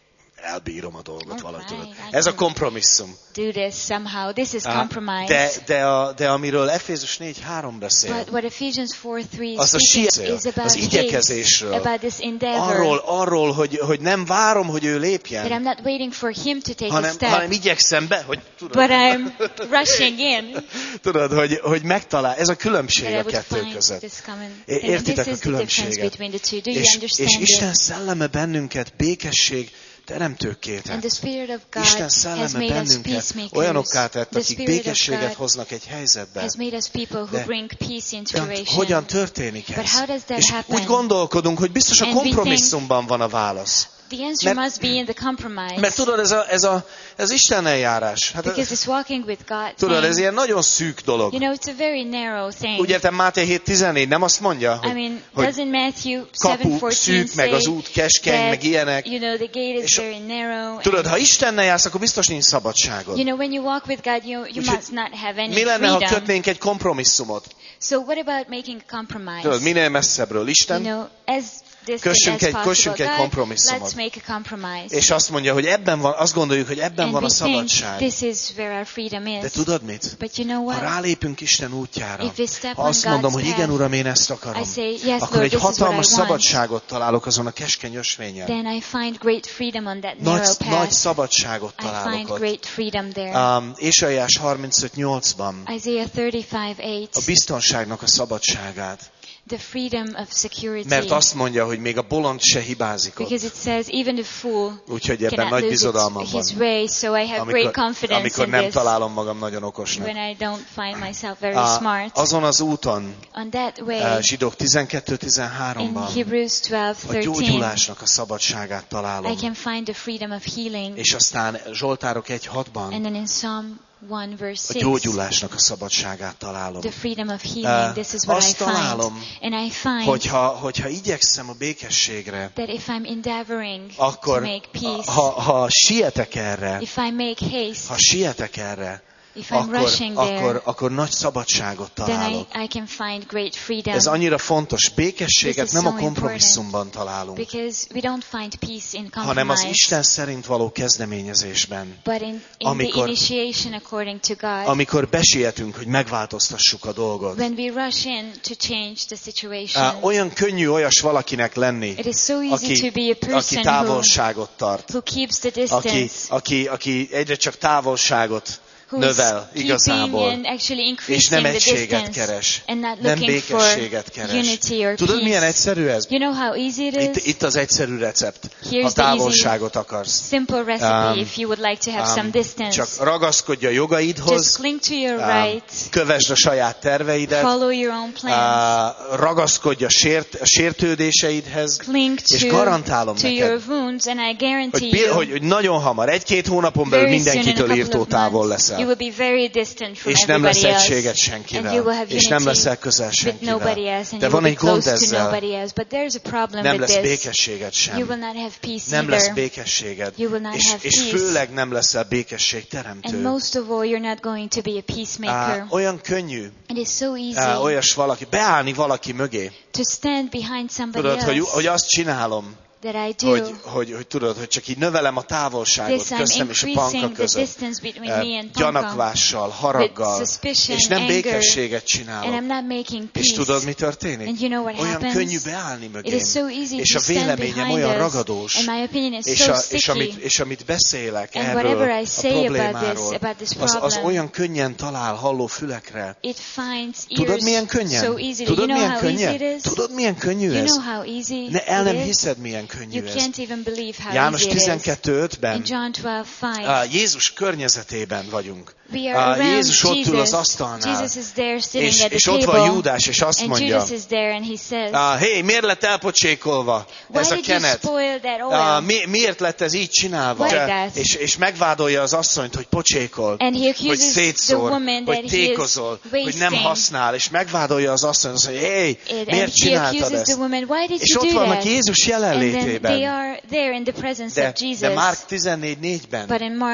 elbírom a dolgot valahogy. Alright, Tudod. I Ez a can kompromisszum. do this somehow. This is Á, compromise. De, de, a, de amiről Efézus négy három beszél, But what Ephesians four three is az a speaking siet, is about az igyekezésről, haste, about this endeavor. arról, arról hogy, hogy nem várom, hogy ő That lépjen, I'm not waiting for him to take a hanem, step, hanem igyekszem be, hogy tudod, but I'm rushing in. tudod hogy, hogy megtalál. Ez a különbség That I a would kettő find között. this common É- thing. And this értitek a is the difference különbséget? between the two. Do you És, és understand Isten it? szelleme bennünket békesség teremtőkké And tett. the Spirit of God Isten has szelleme made us bennünket peacemakers. olyanokká tett, The akik Spirit of békességet God hoznak egy helyzetbe. has made us people who De- bring peace into De situation. hogyan történik But ez? how does that És happen? úgy gondolkodunk, hogy biztos a And we think- kompromisszumban van a válasz. The answer Mert- must be in the compromise. Mert tudod, ez, a, ez, a, ez Isten eljárás. Hát, Because it's walking with God tudod, ez thing. ilyen nagyon szűk dolog. You know, it's a very narrow thing. Úgy értem, Máté hét tizennégy nem azt mondja, I hogy, mean, hogy doesn't Matthew seven kapu fourteen szűk, meg say az út keskeny, that, meg ilyenek. you know, the gate is És very narrow. Tudod, and, ha Istennel jársz, akkor biztos nincs szabadságod. you know, when you walk with God, you, you Úgyhogy must not have any Mi lenne, ha freedom. kötnénk egy kompromisszumot? So what about making a compromise? Tudod, minél messzebbről Isten, You know, as distant Kössünk as egy- possible. kössünk egy God, kompromisszumot. let's make a compromise. és azt mondja, hogy ebben van, azt gondoljuk, hogy ebben And van a we think szabadság. this is where our freedom is. De tudod mit? But you know Ha what? rálépünk Isten útjára, If we step ha on azt mondom, God's hogy igen, path, Uram, én ezt akarom, I say, yes, akkor Lord, egy this is what hatalmas I want. szabadságot találok azon a keskeny ösvényen. Then I find great freedom on that Nagy, narrow nagy path. szabadságot I találok find ott. great freedom there. Um, Ézsaiás harmincöt nyolcban Isaiah thirty-five eight, a biztonságnak a szabadságát. the freedom of security. Mert azt mondja, hogy még a bolond se hibázik ott. Because it says even the fool Úgyhogy ebben cannot nagy lose bizodalmam its, van. his way, so I have great Amikor, confidence amikor in nem this találom magam nagyon okosnak. when I don't find myself very Á, smart. azon az úton, On that uh, way, Zsidók tizenkettő in tizenháromban Hebrews twelve a thirteen, gyógyulásnak a szabadságát I találom. can find the freedom of healing. És aztán Zsoltárok egy hatban And then in Psalm one verse a six, gyógyulásnak a szabadságát találom. the freedom of healing, Uh, this is what I azt find. találom, And I find Hogyha, hogyha igyekszem a békességre, that if I'm endeavoring akkor to make peace, ha, ha sietek erre, if I make haste, ha sietek erre, if I'm akkor, rushing there, akkor, akkor nagy szabadságot then I, találok. I can find great freedom. Ez annyira fontos. Békességet This is nem so a kompromisszumban találunk, Because we don't find peace in hanem az compromise, Isten szerint való kezdeményezésben. but in, in amikor- the initiation according to God. Amikor besietünk, hogy megváltoztassuk a dolgot. When we rush in to change the situation, Á, olyan könnyű olyas valakinek lenni, it is so easy aki, to be a aki person who, távolságot tart, who keeps the aki, distance, aki, aki egyre csak távolságot who növel is keeping igazából, and actually és increasing nem the egységet distance keres, and not nem looking for békességet keres. unity or Tudod, milyen peace. egyszerű ez? You know how easy it Itt, is? itt az egyszerű recept, Here's ha the easy, távolságot akarsz. simple recipe Um, if you would like to have Um, some distance. Csak ragaszkodj a Just jogaidhoz, cling to your um, rights, kövesd a saját terveidet, follow your own plans, uh, ragaszkodj a, sért, a sértődéseidhez, cling és to, garantálom to neked, your wounds, and I guarantee hogy, bi- you, hogy, hogy nagyon hamar, egy-két hónapon belül very soon in a mindenkitől couple írtó of távol months, you leszel. will be very distant from És nem lesz everybody egységet else, and you will senkivel. have És nem unity leszel közel with nobody senkivel. else, and De you van will be egy gond close to ezzel. nobody else. But there's a problem Nem with lesz this. békességed You will sem. not have peace Nem lesz either. békességed. You will not És, have és peace. főleg nem leszel békesség And teremtő. most of all, you're not going to be a peacemaker. Á, olyan könnyű It is so easy á, olyas valaki, beállni valaki mögé. to stand behind somebody Tudod, hogy, else hogy azt csinálom, that I do. hogy, hogy, hogy tudod, hogy csak így növelem a távolságot This I'm köztem és a panka increasing the között. distance between Eh, me and Panka. Gyanakvással, haraggal, With suspicion, és nem anger, békességet And csinálok. I'm not making És peace. tudod, mi történik? And you know what Olyan happens? könnyű beállni It mögém. is so easy És to a stand véleményem behind olyan us, ragadós. and my opinion is És, so a, sticky. és, amit, és amit beszélek And erről whatever I a say about this, problémáról, about this az, az problem, olyan könnyen talál halló fülekre. it finds Tudod, ears milyen könnyen? so easily. Tudod, You know milyen how easy könnyen? it is? Tudod, milyen könnyű You ez? know how easy Ne, el nem it is? hiszed, milyen könnyű You ez. can't even believe how János easy it is. tizenkettő ötben In John twelve five, á, Jézus környezetében vagyunk. we are Á, around Jézus ott ül Jesus. az asztalnál, Jesus is there sitting és, at the és ott table, van Júdás, és azt and mondja, Judas is there, and he says, á, hé, miért lett elpocsékolva why ez a did you kenet? spoil that oil? Á, mi, miért lett ez így csinálva? Why that? És, és megvádolja az asszonyt, hogy pocsékol, And he hogy accuses the szétszór, woman that hogy he is tékozol, hogy nem wasting. használ, és megvádolja az asszonyt, azt mondja, hé, And, and miért he csináltad accuses ezt? the woman, why did És you ott do vannak that? Jézus And then they jelenlétében. are there in the presence De, of Jesus. de Márk tizennégy négyben But in Mark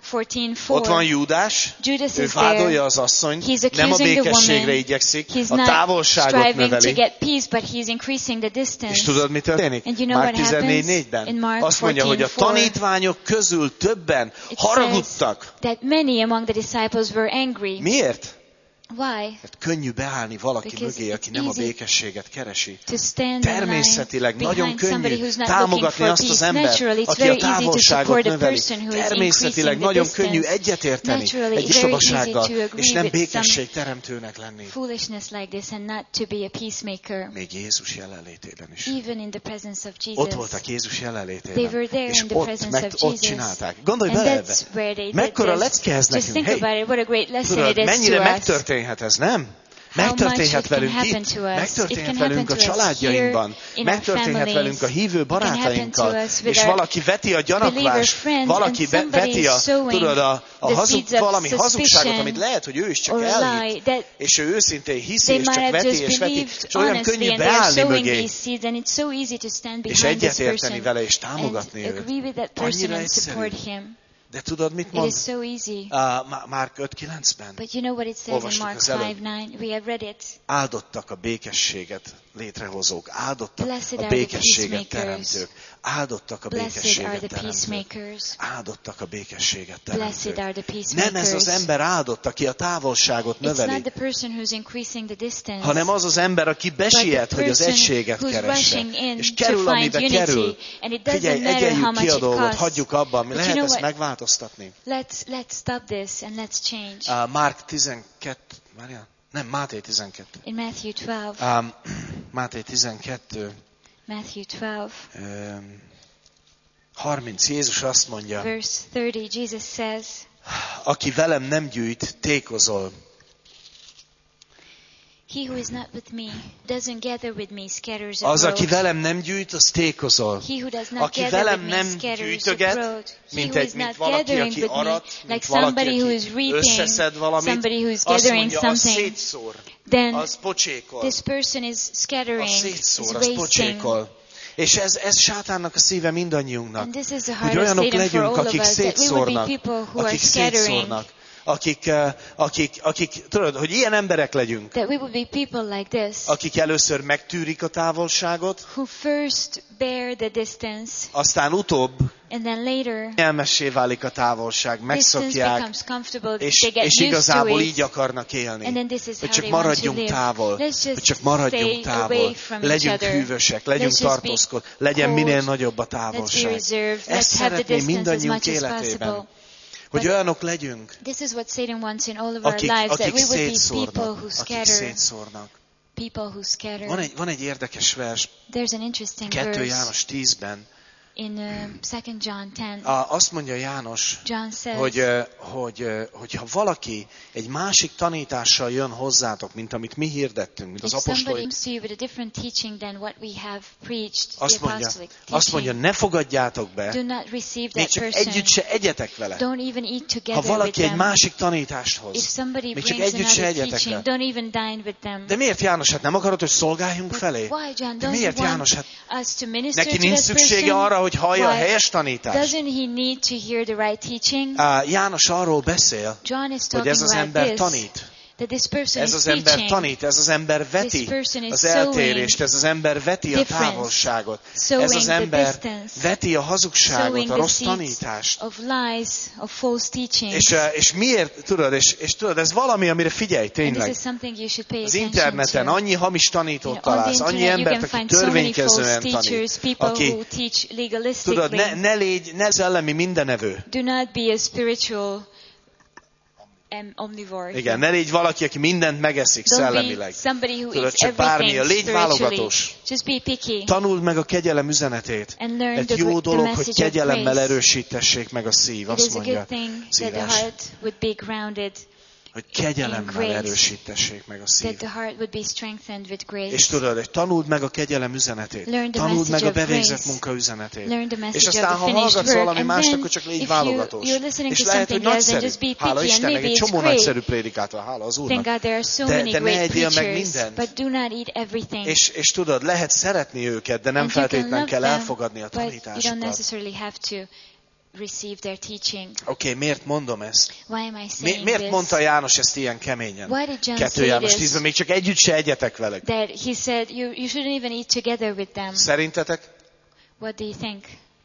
fourteen four. Ott van Júdás, Judas ő is there. vádolja az asszonyt, He's nem a accusing the békességre woman. igyekszik, He's a not távolságot striving to növeli. get peace, but he's increasing the distance. És tudod, mi történik? And you know Márk what happens tizennégy négyben? in Mark Azt mondja, hogy a fourteen four? tanítványok közül többen It haragudtak. says that many among the disciples were angry. Miért? Why? Mert könnyű beállni valaki Because mögé, it's aki nem a easy békességet keresi. To stand in line Természetileg nagyon behind somebody könnyű who's not looking támogatni for azt az peace. embert, Naturally, it's aki a very easy to távolságot support a növeli. person who is Természetileg increasing the nagyon könnyű distance. egyetérteni Naturally, egy very easy istobasággal, to agree és nem with békesség teremtőnek lenni. Foolishness like this and not to be a peacemaker. Még Jézus jelenlétében is. Even in the presence of Jesus. Ott voltak Jézus They jelenlétében, were there és in the ott, presence meg, of ott Jesus. csinálták. Gondolj And bele that's ebbe. where they did Mekkora this. lecke ez Just nekünk. think Hey, about it. What a great lesson tudod, it is mennyire to us. megtörténhet ez, nem? How much Megtörténhet it can velünk happen itt, to us. It megtörténhet can velünk a happen to us családjainkban, here, in our megtörténhet families. velünk a hívő It can happen barátainkkal, to us with és our valaki veti a believer gyanakvást, friends, valaki and be- somebody veti a, is sowing tudod, a, a the hazug, seeds of valami hazugságot, suspicion amit lehet, hogy ő is csak or lie elhitt, that és ő őszintén hiszi, they és might csak have veti, just és veti, believed és olyan honestly, könnyű and they are beállni sowing mögé, these seeds, and it's so easy to stand és behind this egyetérteni person vele, és and támogatni őt. agree with that person Annyira and egyszerű. support him. De tudod, mit It mond? is so easy. Uh, Márk öt kilencben? But you know what it says in Olvastuk Mark az előbb. five nine? We have read it. Áldottak a békességet létrehozók, áldottak Blessed a are the békességet peacemakers. teremtők, áldottak a Blessed are békességet the teremtők, peacemakers. áldottak a békességet Blessed teremtők. are the Nem ez az peacemakers. ember áldott, aki a távolságot It's not növeli, the person who's increasing the distance. hanem az az ember, aki besiet, hogy az egységet who's keresse. rushing in És to kerül, find amibe unity, kerül. and it doesn't Figyelj, matter how egyeljük much ki a it dolgot, costs. hagyjuk abban, mi But lehet you know ezt what? megváltoztatni. Let's let's stop this and let's change. Uh, Márk tizenkettő, várjál? Nem, Máté tizenkettő. In Matthew twelve, Um, Máté tizenkettő, Matthew twelve, um, harminc, Jézus azt mondja, verse thirty, Jesus says, aki velem nem gyűjt, tékozol. "He who is not with me doesn't gather with me, scatters Az, aki abroad. velem nem gyűjt, az tékozol. He who does not Aki gather velem with me nem scatters gyűjtöget, abroad. He mint who egy, is mint not valaki, gathering aki with me, arat, like mint valaki, somebody who is aki reaping, összeszed valamit, somebody who is azt gathering mondja, az something, szétszór, then az pocsékol, this person is az scattering, is szétszór, az wasting. pocsékol. És ez, ez sátánnak a szíve mindannyiunknak. And this is the Hogy heart of olyanok Satan for legyünk, all of akik us, that we would be szétszórnak, people who are akik scattering, szétszórnak, akik, eh, akik, akik, tudod, hogy ilyen emberek legyünk, that we would be people like this, akik először megtűrik a távolságot, who first bear the distance, aztán utóbb and then later elmessé válik a távolság, distance megszokják, becomes comfortable, és, they get és used to igazából it, így akarnak élni. and then this is Hogy how csak they want to maradjunk live. távol, Let's hogy just csak maradjunk stay away távol, from each legyünk other. hűvösek, legyünk Let's just be tartózkod, legyen cold. minél nagyobb a Let's be távolság. reserved. Ezt Let's have the szeretném distance as mindannyiunk much as életében, possible. hogy But olyanok legyünk, this is what Satan wants in all of our akik, lives, that akik we would be people szétszórnak, who akik scatter. szétszórnak. People who scatter. Van egy, van egy érdekes vers, There's an interesting kettő verse János tízben. in uh, Second John ten. A, azt mondja János, John says, hogy, eh, hogy, eh, hogyha valaki egy másik tanítással jön hozzátok, mint amit mi hirdettünk, mint az if somebody apostoli, comes to you with a different teaching than what we have preached, the azt mondja, apostolic azt mondja, teaching, ne fogadjátok be, do not receive még that csak person. együtt se egyetek vele. Don't even eat Ha together with valaki egy them. másik tanítást If hoz, somebody még csak brings együtt se another egyetek teaching, vele. don't even dine with them. De miért, János? Hát nem akarod, hogy szolgáljunk But felé? why, John? De Don't you miért, want János? Hát us to minister neki to nincs that szüksége person? arra, hogy hallja a Why? helyes tanítást. Doesn't he need to hear the right teaching? Uh, János arról beszél, John is hogy talking ez az about ember this, tanít. that this person Ez is az ember teaching, tanít, ez az ember veti This person is az sowing eltérést, ez az ember veti a difference, távolságot. Ez sowing az the ember distance, veti a hazugságot, sowing a the rossz seeds tanítást. of lies, of false teachings. És, uh, és miért, tudod, és, és tudod, ez valami, amire figyelj, And this tényleg. is something you should pay Az attention interneten to. annyi hamis You tanítót know, on the találsz, annyi internet you embert, can aki find so many false törvénykezően teachers, tanít, people aki, who teach legalistically. tudod, ne, ne légy, ne szellemi mindenevő. Do not be a spiritual um, omnivore. Igen, ne légy valaki, aki mindent megeszik Don't szellemileg. be somebody who Tudod, eats csak bármi, everything légy spiritually. válogatós. Just be picky. Tanuld meg a kegyelem üzenetét. And learn Egy the, jó the dolog, hogy message of kegyelemmel grace. erősítessék meg a szív, It azt is a mondja good thing az that the írás. heart would be grounded, Hogy kegyelemmel grace. erősítessék meg a that szív. the heart would be strengthened with grace. És tudod, hogy tanuld meg a kegyelem üzenetét. Learn the Tanuld meg message a of bevégzett grace. munka üzenetét. Learn the És message of aztán, the ha finished hallgatsz work, valami and mást, then akkor csak légy if you, válogatós. you're listening És to lehet, hogy something else, then nagyszerű. just be Hála picky, and Istennek, maybe egy it's csomó great. nagyszerű prédikátor, hála az Thank Úrnak. God there are so De- many de ne great egyél meg preachers, mindent. but do not eat everything. És, és tudod, lehet szeretni őket, de nem And you can feltétlenül love kell them, elfogadni a but you don't tanításukat. necessarily have to receive their teaching. Oké, okay, miért mondom ezt? Why am I Mi, saying miért this? mondta János ezt ilyen keményen? Why did John Kettő say János this? tízben, még csak együtt se egyetek velük. That he said you you shouldn't even eat together with them. Szerintetek? What do you think?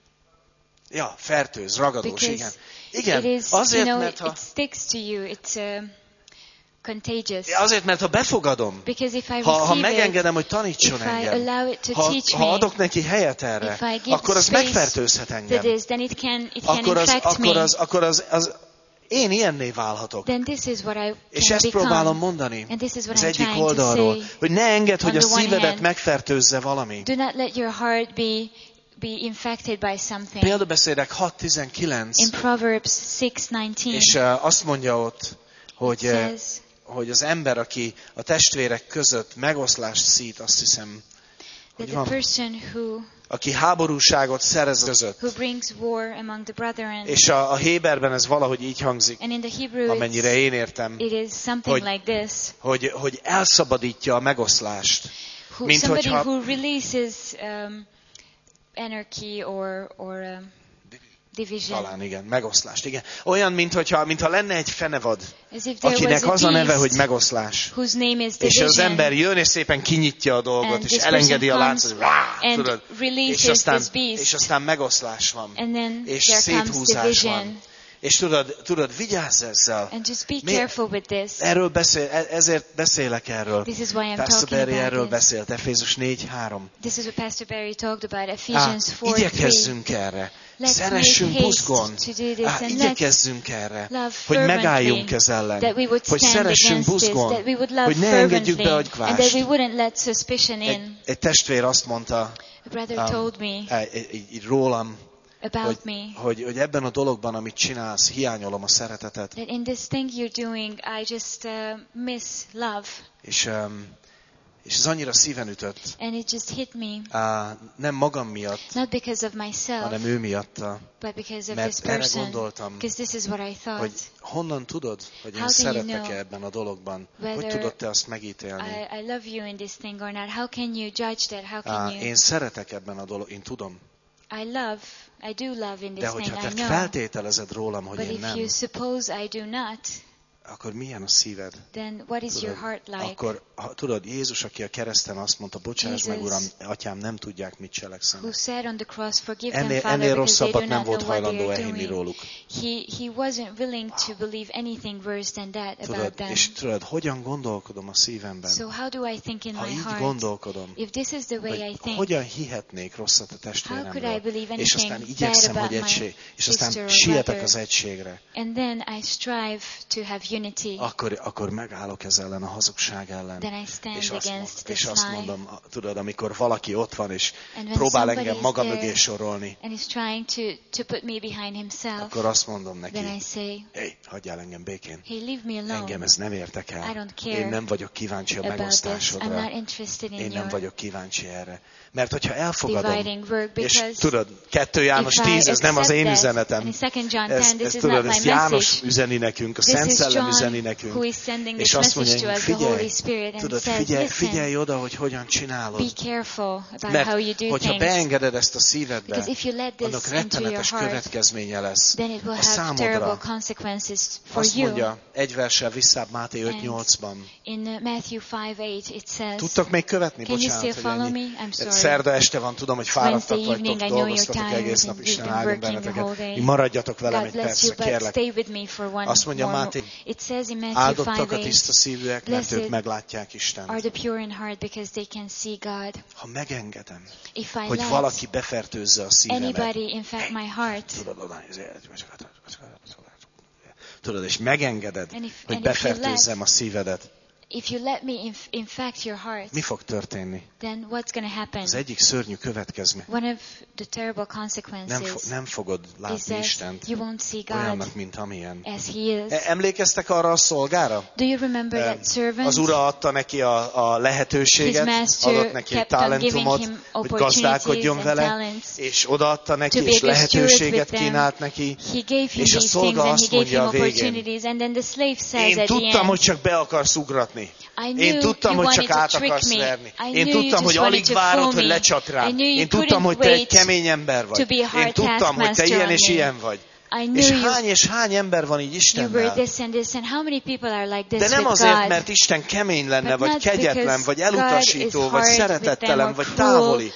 Ja, fertőz, ragadós, Because igen. Igen, it is, azért, you know, mert ha... it sticks to you. It's uh, contagious. Azért, mert ha befogadom, Because if I ha, ha receive it, megengedem, hogy tanítson if I engem, allow it to ha, teach ha me, adok neki helyet erre, if I give akkor az space megfertőzhet to engem. this, then it can it can Akkor az, infect akkor me. az, akkor az, az én ilyenné válhatok. Then this is what I És can ezt become. próbálom mondani And this is what az I'm egyik trying to oldalról, say. hogy ne engedd, hogy On a the one szívedet hand, megfertőzze valami. Do not let your heart be be infected by something. Példabeszédek hat tizenkilenc, In Proverbs six nineteen, és uh, azt mondja ott, hogy, it uh, says hogy az ember, aki a testvérek között megoszlást szít, azt hiszem, that hogy the van, person who aki háborúságot szerez között. who brings war among the brethren, És a, a Héberben ez valahogy így hangzik, and in the Hebrew amennyire it's, én értem, it is something hogy- like this. hogy, hogy elszabadítja a megoszlást. Who, Mint somebody hogyha- who releases um, anarchy or or um, division. Talán igen, megoszlást, igen. Olyan, mintha, mintha lenne egy fenevad, As if there was akinek a az a neve, hogy beast megoszlás. whose name is És division. az ember jön, és szépen kinyitja a dolgot, And és this elengedi a person láncot, comes rá, and tudod, releases és aztán, this beast. és aztán megoszlás van, And then és there comes széthúzás division. van. És tudod, tudod, vigyázz ezzel. And just be Mi- careful with this. Erről beszél, e- ezért beszélek erről. This is why I'm Pastor talking Barry erről about this. beszélt, Efézus négy három. This is what Pastor Barry talked about, Á, Ephesians four three. igyekezzünk erre. Let's Szeressünk make buzgón. haste to do this, Á, and igyekezzünk erre. love Hogy megálljunk fervently, ez ellen. that we would Hogy stand szeressünk against this, buzgón. that we would love Hogy ne engedjük be fervently, and that we agyvást. wouldn't let suspicion Egy, in. egy testvér azt mondta A brother um, told me eh, így, így rólam, hogy, about me hogy, hogy ebben a dologban, amit csinálsz, hiányolom a szeretetet. that in this thing you're doing, I just uh, miss love, És, um, és ez annyira szíven ütött. and it just hit me, Uh, nem magam miatt, not because of myself, hanem ő miatta. but because of Mert this erre person. gondoltam, Because this is what I thought. hogy honnan tudod, hogy én How do you szeretek-e know ebben a dologban? Hogy whether tudod te azt megítélni? I, I love you in this thing or not. How can you judge that? How can Á, you? én szeretek ebben a dolog, én tudom. I love, I do love in De this hogyha thing, I te know. feltételezed rólam, hogy But én if nem, you suppose I do not, akkor milyen a szíved? then what is your Tudod, heart like? akkor, ha, tudod, Jézus, aki a kereszten azt mondta, bocsáss meg, Jesus, Uram, atyám, nem tudják, mit Who cselekszenek. said on the cross, forgive them, Ennél, Father, ennél because they rosszabbat do nem not volt know what they hajlandó are ehinni doing. róluk. He, he wasn't willing to believe anything worse than that about Tudod, them. és tudod, hogyan gondolkodom a szívemben? So how do I think in Ha my így heart? gondolkodom, If this is the way I hogy think, hogyan hihetnék rosszat a how could I testvéremről, believe és anything aztán bad igyekszem, about hogy my egység, és sister aztán or sietek brother, az egységre, and then I strive to have unity, akkor, akkor megállok ez ellen, a hazugság ellen. then I stand És azt, against mond, this és azt lie. mondom, tudod, amikor valaki ott van, és And when próbál somebody engem is maga there, mögé sorolni, and is trying to, to put me behind himself, akkor azt mondom then neki, I say, hey, hagyjál engem békén. hey, leave me alone. Engem ez nem érdekel. I don't care Én nem vagyok kíváncsi a about this. I'm megosztásodra. not interested in Én nem your vagyok kíváncsi erre. Mert hogyha elfogadom, dividing work, és because tudod, kettő János if I tíz, ez nem az én accept that, üzenetem. and in Second John Ez, ten, this ez is tudod, not ezt my János message. üzeni nekünk, a This Szent is Szellem John üzeni nekünk. who is sending És this azt mondja, message to hogy us, the Holy figyelj, Spirit, and tudod, says, figyelj, listen, figyelj oda, hogy hogyan csinálod. be careful about Mert how you do hogyha things. beengeded ezt a szívedbe, Because if you let this annak into your rettenetes heart, következménye lesz then it will a have terrible számodra. consequences for Azt you. mondja, egy verssel visszább Máté öt And nyolcban. in uh, Matthew five eight it says, Tudtok még követni? can you Bocsánat, still hogy follow ennyi. me? I'm sorry. Szerda este van, tudom, hogy Wednesday fáradtak evening, vagytok, I know you're dolgoztatok tired egész nap, and Isten you've been áldjon working the whole benneteket. day. Maradjatok velem God egy bless you, percre, but kérlek. stay with me for one Azt mondja more. Máté, It says in Matthew áldottak five a eight, tiszta szívűek, mert ők blessed meglátják Istent. are the pure in heart because they can see God. Ha megengedem, If I hogy let valaki befertőzze a szívemet, anybody infect my heart, tudod, oda, tudod, és megengeded, And if- hogy and if you befertőzzem a szívedet, if you let me inf- infect your heart, mi fog történni? then what's going to happen? Az egyik szörnyű következmény. One of the terrible Nem, consequences fo- nem fogod is látni that Istent you won't see God olyannak, mint amilyen. as He is. E- Emlékeztek arra a szolgára? Do you remember E, that servant? Az ura adta neki a, a lehetőséget, His master adott neki egy kept on giving talentumot, him hogy opportunities gazdálkodjon and vele, talents és odaadta neki, to be és a good steward lehetőséget with them. kínált neki. He gave him És a these szolga things and he azt gave mondja him a végén, opportunities, and then the slave says Én at the tudtam, end, hogy csak be akarsz ugratni. kiakadni. Én tudtam, hogy csak át akarsz verni. Én tudtam, hogy alig várod, hogy lecsat rám. Én tudtam, hogy te egy kemény ember vagy. Én tudtam, hogy te ilyen és ilyen vagy. És hány és hány ember van így Istennel. De nem azért, mert Isten kemény lenne, vagy kegyetlen, vagy elutasító, vagy szeretettelen, vagy távoli.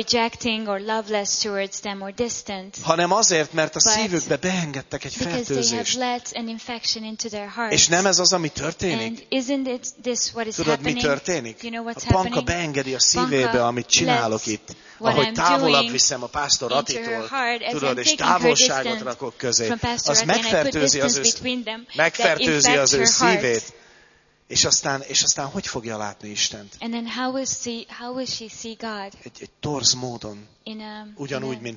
Hanem azért, mert a szívükbe beengedtek egy fertőzést. És nem ez az, ami történik? Tudod, mi történik? A Panka beengedi a szívébe, amit csinálok itt. Ahogy távolabb viszem a pásztor Atitól, tudod, és távolságot rakok közé, az megfertőzi az ő, megfertőzi az ő szívét, és aztán, és aztán hogy fogja látni Istent? Egy, egy torz módon, ugyanúgy, mint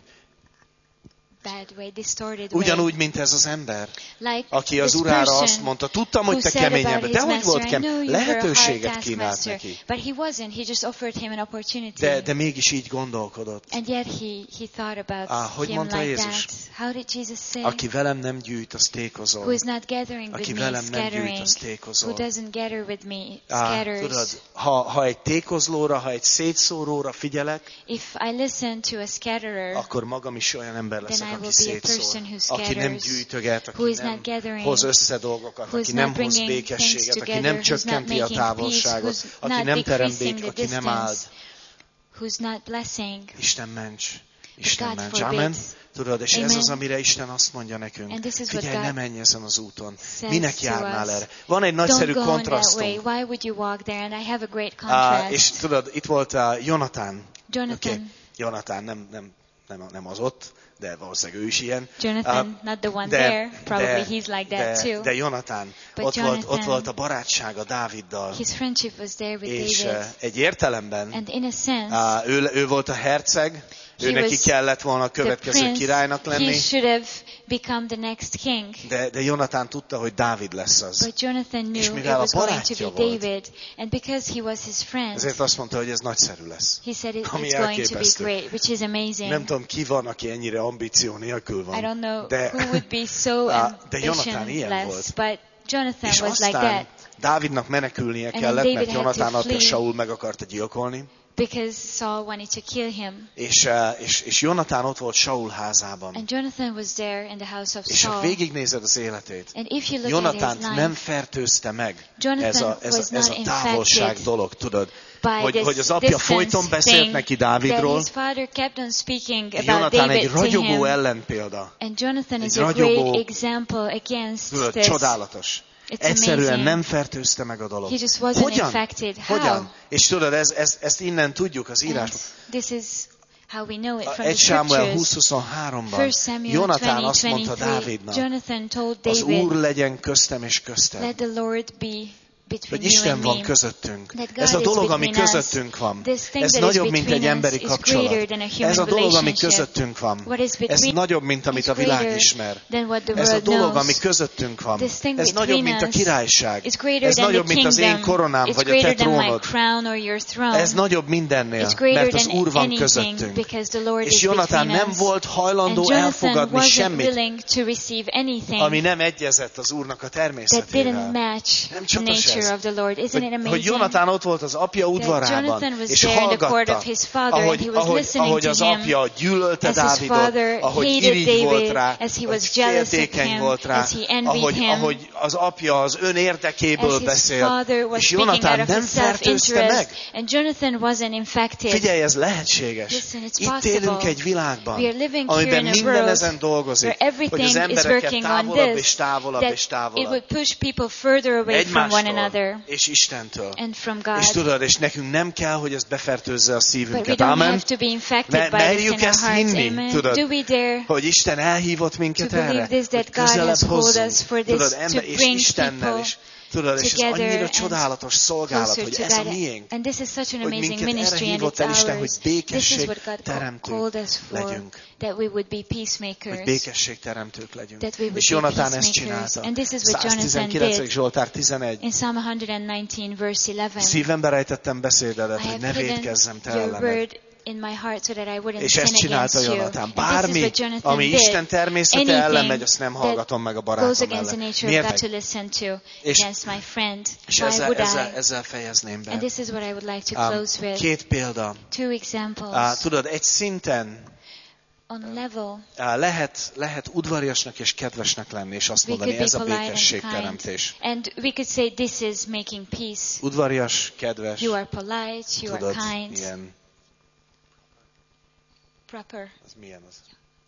Ugyanúgy, mint ez az ember, aki az Urára azt mondta, tudtam, hogy te kemény ember, de hogy volt kemény? Lehetőséget kínált neki. De, de mégis így gondolkodott. Ah, hogy mondta Jézus? Aki velem nem gyűjt, az tékozol. Aki velem nem gyűjt, az tékozol. Ah, tudod, ha, ha egy tékozlóra, ha egy szétszóróra figyelek, akkor magam is olyan ember leszek, aki szétszór, aki nem gyűjtöget, aki nem hoz össze dolgokat, aki nem hoz békességet, aki nem csökkenti a távolságot, aki nem teremt békét, aki nem áld. Isten ments, Isten ments. Amen. Tudod, és ez az, amire Isten azt mondja nekünk. Figyelj, ne menj ezen az úton. Minek járnál erre? Van egy nagyszerű kontrasztunk. Uh, és tudod, itt volt uh, Jonatán. Jonathan. Okay. Jonatán nem, nem, nem, nem az ott, de valószínűleg ő is ilyen. Jonathan, uh, not the one de, there. Probably de, he's like that de, too. De Jonathan, ott, Jonathan, volt, ott volt a barátsága Dáviddal. His friendship was there with és David. Uh, egy értelemben And in a sense, uh, ő, ő volt a herceg, ő neki kellett volna a következő prince, királynak lenni. He should have become the next king. De, de Jonathan tudta, hogy Dávid lesz az. But Jonathan knew és mivel it was a barátja going to be volt, David, and because he was his friend, ezért azt mondta, hogy ez nagyszerű lesz. He said it, Ami it's going to be elképesztő. great, which is amazing. Nem tudom, ki van, aki ennyire ambíció nélkül van. I don't know de, who would be so de Jonathan ilyen volt. But Jonathan és was like that. Dávidnak menekülnie And kellett, David mert Jonathan attól flee. Saul meg akarta gyilkolni. Because Saul wanted to kill him. És, és, és Jonathan ott volt Saul házában. And Jonathan was there in the house of és Saul. ha végignézed az életét, And if you look Jonathant at his life, nem fertőzte meg Jonathan ez a, ez, a, ez a távolság dolog, tudod? Hogy, hogy az apja folyton beszélt neki Dávidról. És Jonathan egy ragyogó ellenpélda. And Jonathan egy is ragyogó, a great example against tudod, this. Csodálatos. It's Egyszerűen amazing. nem fertőzte meg a dolog. He just wasn't Hogyan? infected. How? Hogyan? És tudod, ez, ez, ezt innen tudjuk az írásban. This is how we know it from egy the Sámuel scriptures. húsz huszonháromban First Samuel Jonathan twenty, azt mondta Dávidnak, Jonathan told az David, Úr legyen köztem és köztem. let the Lord be between hogy you Isten and van me. közöttünk. That God Ez a is dolog, ami between us. közöttünk van. This thing Ez that nagyobb, is mint egy between emberi us is kapcsolat. greater than a human Ez a dolog, ami relationship. közöttünk van. What is Ez between nagyobb, mint amit is a világ greater ismer. than what the Ez a world dolog, knows. ami közöttünk van. This thing Ez nagyobb, mint a between us királyság. is greater Ez than nagyobb, the mint az én kingdom. koronám, It's vagy a te greater than my trónod. crown or your throne. Ez nagyobb mindennél, It's greater mert az than Úr van anything közöttünk. because the Lord És is Jonathan between nem us. volt hajlandó And Jonathan elfogadni wasn't semmit, willing to receive anything ami nem egyezett az Úrnak a that didn't természetével. match Nem the csodálatos ez? nature of the Lord. Isn't it Hogy, amazing? hogy Jonathan ott volt az apja udvarában, Jonathan was és there in the court hallgatta, of his father, ahogy, and he was ahogy, listening ahogy to az him apja gyűlölte as his Dávidot, father ahogy hated irigy volt David, rá, as he hogy was jealous of féltékeny him, volt rá, as he envied ahogy, him, ahogy az apja az ön érdekéből as his beszélt, father was és speaking out Jonathan of nem his fertőzte self-interest, meg. and Jonathan wasn't infected. Figyelj, ez lehetséges. Listen, it's Itt possible. élünk egy világban, We are living amiben here in a minden world ezen dolgozik, where everything hogy az is embereket working on távolabb this, és távolabb that és it távolabb would push people further away from one egymástól another és Istentől. and from God. És tudod, és nekünk nem kell, hogy ez befertőzze a But we szívünket. don't Amen. have to be infected Me- by this in merjük our ezt hearts. hinni, Amen. tudod, Do we dare hogy Isten elhívott minket to believe erre, this, that hogy God közelebb has called hozzunk, us for this, tudod, to ember, és bring Istennel people is. Tudod, és ez together annyira and csodálatos szolgálat, closer hogy to ez a God. miénk. And this is such an Hogy amazing minket erre ministry, and hívott it's el Isten, hogy ours. This is békesség what God teremtők called us for, legyünk. that we would be Hogy peacemakers. békesség teremtők legyünk. That we would És be Jonathan ezt peacemakers. csinálta. And this is what Jonathan száztizenkilencedik did. Zsoltár tizenegy. In Psalm one nineteen, verse eleven, Szívembe rejtettem beszédedet, I hogy have ne hidden vétkezzem te your ellened. word in my heart so that I wouldn't És sin ezt csinálta against you. Jonathan. And this is Bármi, what Jonathan ami did. Isten természete Anything ellen megy, azt nem hallgatom meg a goes barátom against the ellen. nature of God Miért? to listen to És- against my friend. És Why ezzel, would ezzel, I? ezzel fejezném be. And this is what I would like to Um, close with. Két példa. Two examples. Uh, tudod, egy szinten On a level, uh, lehet, lehet udvariasnak és kedvesnek lenni, és azt we mondani, could be ez a polite and békességteremtés. kind. And we could say this is making peace. Udvarias, kedves, You are polite, you are tudod, kind, ilyen, proper. az milyen az?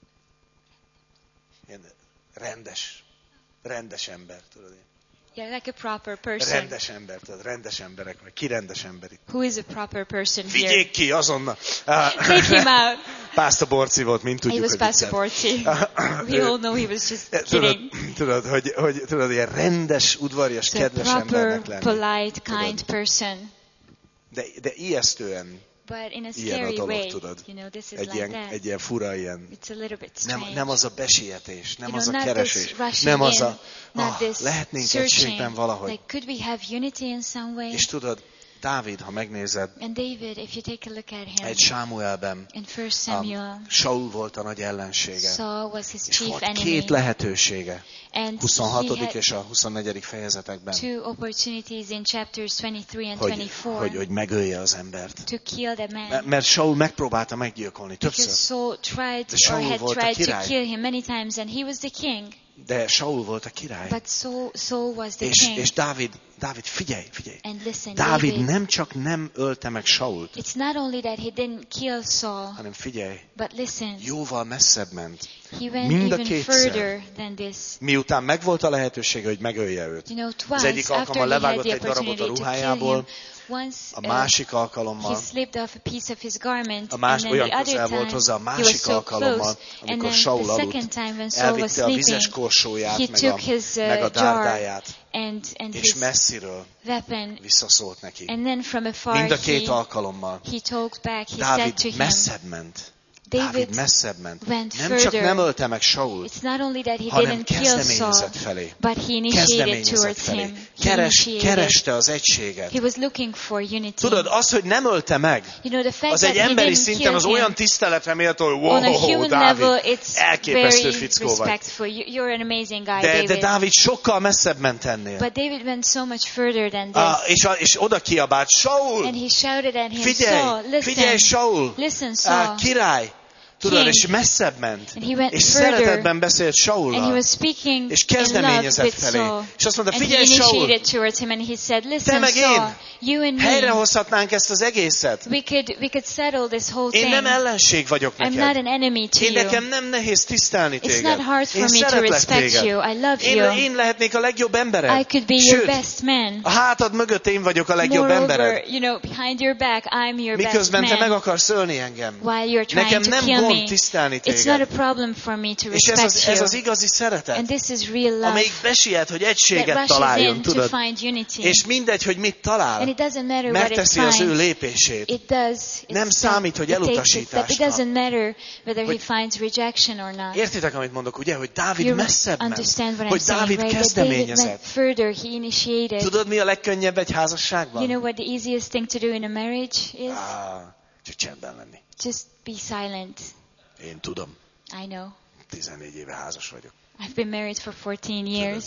Ilyen rendes, rendes ember, tudod. Ilyen. Yeah, like a proper person. Rendes ember, tudod, rendes emberek, vagy ki rendes ember itt. Who is a proper person here? Vigyék ki azonnal! Take him out. Pásztor Borci volt, mint He tudjuk, was hogy Pastor viccel. Borci. We all know he was just Tudod, kidding. tudod, hogy, hogy tudod, ilyen rendes, udvarias, So a kedves proper, embernek lenni. polite, kind Tudod. person. De, de ijesztően But in a ilyen a scary dolog, way, tudod. you know, this is Egy like ilyen, that. egy ilyen fura ilyen. It's a little bit Nem, strange. nem az a besietés, nem You az know, a not keresés, this rushing nem az in, a, not ah, this lehetnénk searching. egységben valahogy. Like, could we have unity in some way? És tudod, Dávid, ha megnézed, And David, if you take a look at him, egy Sámuelben, in First um, Samuel, Saul volt a nagy ellensége. Saul was his És chief volt enemy. két lehetősége, And huszonhatodik he had és a huszonnegyedik fejezetekben, two opportunities in chapters twenty-three and hogy, twenty-four hogy, hogy megölje az embert. to kill the man. Mert- Mert Saul megpróbálta meggyilkolni Because többször, Saul tried De or Saul had volt a tried to király. kill him many times, and he was the king. de Saul volt a király. But Saul, Saul was the És, king. és Dávid, Dávid, figyelj, figyelj. And listen, Dávid David, nem csak nem ölte meg Sault, it's not only that he didn't kill Saul, hanem figyelj, but listen, jóval messzebb ment. he went Mind a even kétszer. further than this. Miután megvolt a lehetősége, hogy megölje őt. You know, Az egyik twice after alkalommal he had levágott the egy darabot a opportunity to kill ruhájából, him, once a uh, másik he alkalommal, slipped off a piece of his garment, a más, and then olyan the other közel time volt hozzá a he was másik so alkalommal, close, and amikor then Saul the aludt, second time when Saul was elvitte a vizes sleeping, korsóját, he meg a, took his uh, meg a jar dárdáját, and, and és his messziről weapon, visszaszólt neki. and then from afar Mind a két he, alkalommal. he talked back, he said to Dávid him, messzebb ment. Dávid David messzebb ment. went Nem csak further. nem ölte meg Sault, It's not only that he hanem didn't kill Saul, kezdeményezett felé. but he initiated Kezdeményezett towards felé. him. He Keres, initiated. kereste az egységet. He was looking for unity. Tudod, az, hogy nem ölte meg, You know, the fact az that egy he emberi didn't szinten kill az him, olyan tiszteletre méltó, hogy on a wow, human Dávid, level, it's elképesztő very fickó vagy. respectful. You, you're an amazing guy, De, David. de Dávid sokkal messzebb ment ennél. But David went so much further than this. Ah, és, a, és oda kiabált, Saul, And he shouted at him, figyelj, Saul, listen, figyelj, Saul, listen, Saul. ah, király. Tudod, King. és messzebb ment. And he went És further. szeretetben beszélt And he Saullal. was speaking És in love kezdeményezett with felé. Saul. És azt mondta, And he figyelj, Saul, initiated towards him, and he said, te listen, meg Saul, én, you and me, helyrehozhatnánk ezt az egészet. we could, we could settle this whole Én thing. nem ellenség vagyok I'm not neked. an enemy to Én you. nekem nem nehéz tisztelni It's téged. not hard for Én me to szeretlek respect téged. you. I love Én, you. én lehetnék a legjobb embered. I could be your Sőt, best man. a hátad mögött én vagyok a legjobb embered. Moreover, you know, behind your back, I'm your best Miközben te meg man. akarsz ölni engem. While you're trying Nekem to nem kill gond me, tisztelni it's not a téged. problem for me to És ez respect az, ez az you. igazi szeretet, And this is real love amelyik besiet, hogy that egységet rushes találjon, in to tudod. find unity. És mindegy, hogy mit And talál, it doesn't matter what it megteszi az ő finds. lépését. It does. It's Nem that számít, hogy it takes its step. It elutasításra. doesn't matter whether he Hogy- finds rejection or not. Értitek, amit mondok, ugye, hogy Dávid You messzebb ment, understand what I'm hogy saying, Dávid right? That David went kezdeményezett. further. He initiated. Tudod, mi a legkönnyebb egy You know házasságban? what the easiest thing to do in a marriage is? Ah, csak csendben lenni. Just be silent. Én tudom, I know. tizennégy éve házas vagyok. I've been married for fourteen years.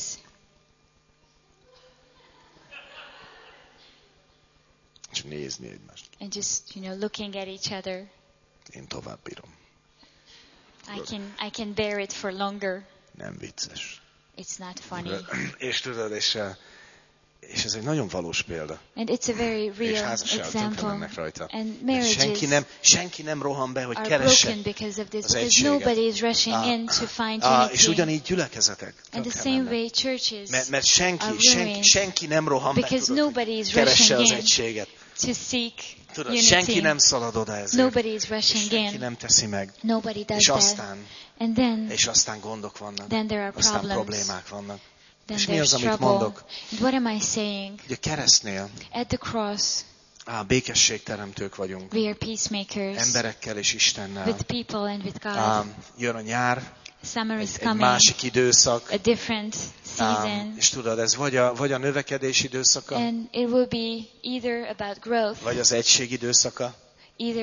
És nézni egymást. And just, you know, looking at each other. Én tovább bírom. I can, I can bear it for longer. Nem vicces. It's not funny. És tudod, és, eh, és ez egy nagyon valós példa. And it's a very És real házasságok tönkre example. mennek rajta. And Mert senki marriages nem, senki nem rohan be, hogy are keresse broken because of this. az Because egységet. nobody is rushing Ah, in to find ah, és unity. ugyanígy gyülekezetek. And the tönkre same mennek. way churches Mert, mert senki, are senki, ruined senki nem rohan be, because tudod, nobody is keresse rushing az in egységet. to seek Tudod, senki unity. nem szalad oda ezért. Nobody is És rushing senki in. nem teszi meg. Nobody does És that. aztán, And then, és aztán gondok vannak. then there are Aztán problems. problémák vannak. Then És mi az, there's amit trouble. mondok? And what am I saying? Ugye keresztnél At the cross, á, békességteremtők vagyunk. we are peacemakers Emberekkel és Istennel. with people and with God. Á, jön a nyár, Summer is egy, egy coming, másik időszak. a different Á, season. és tudod, ez vagy a, vagy a növekedés időszaka, And it will be either about growth, vagy az egység időszaka, either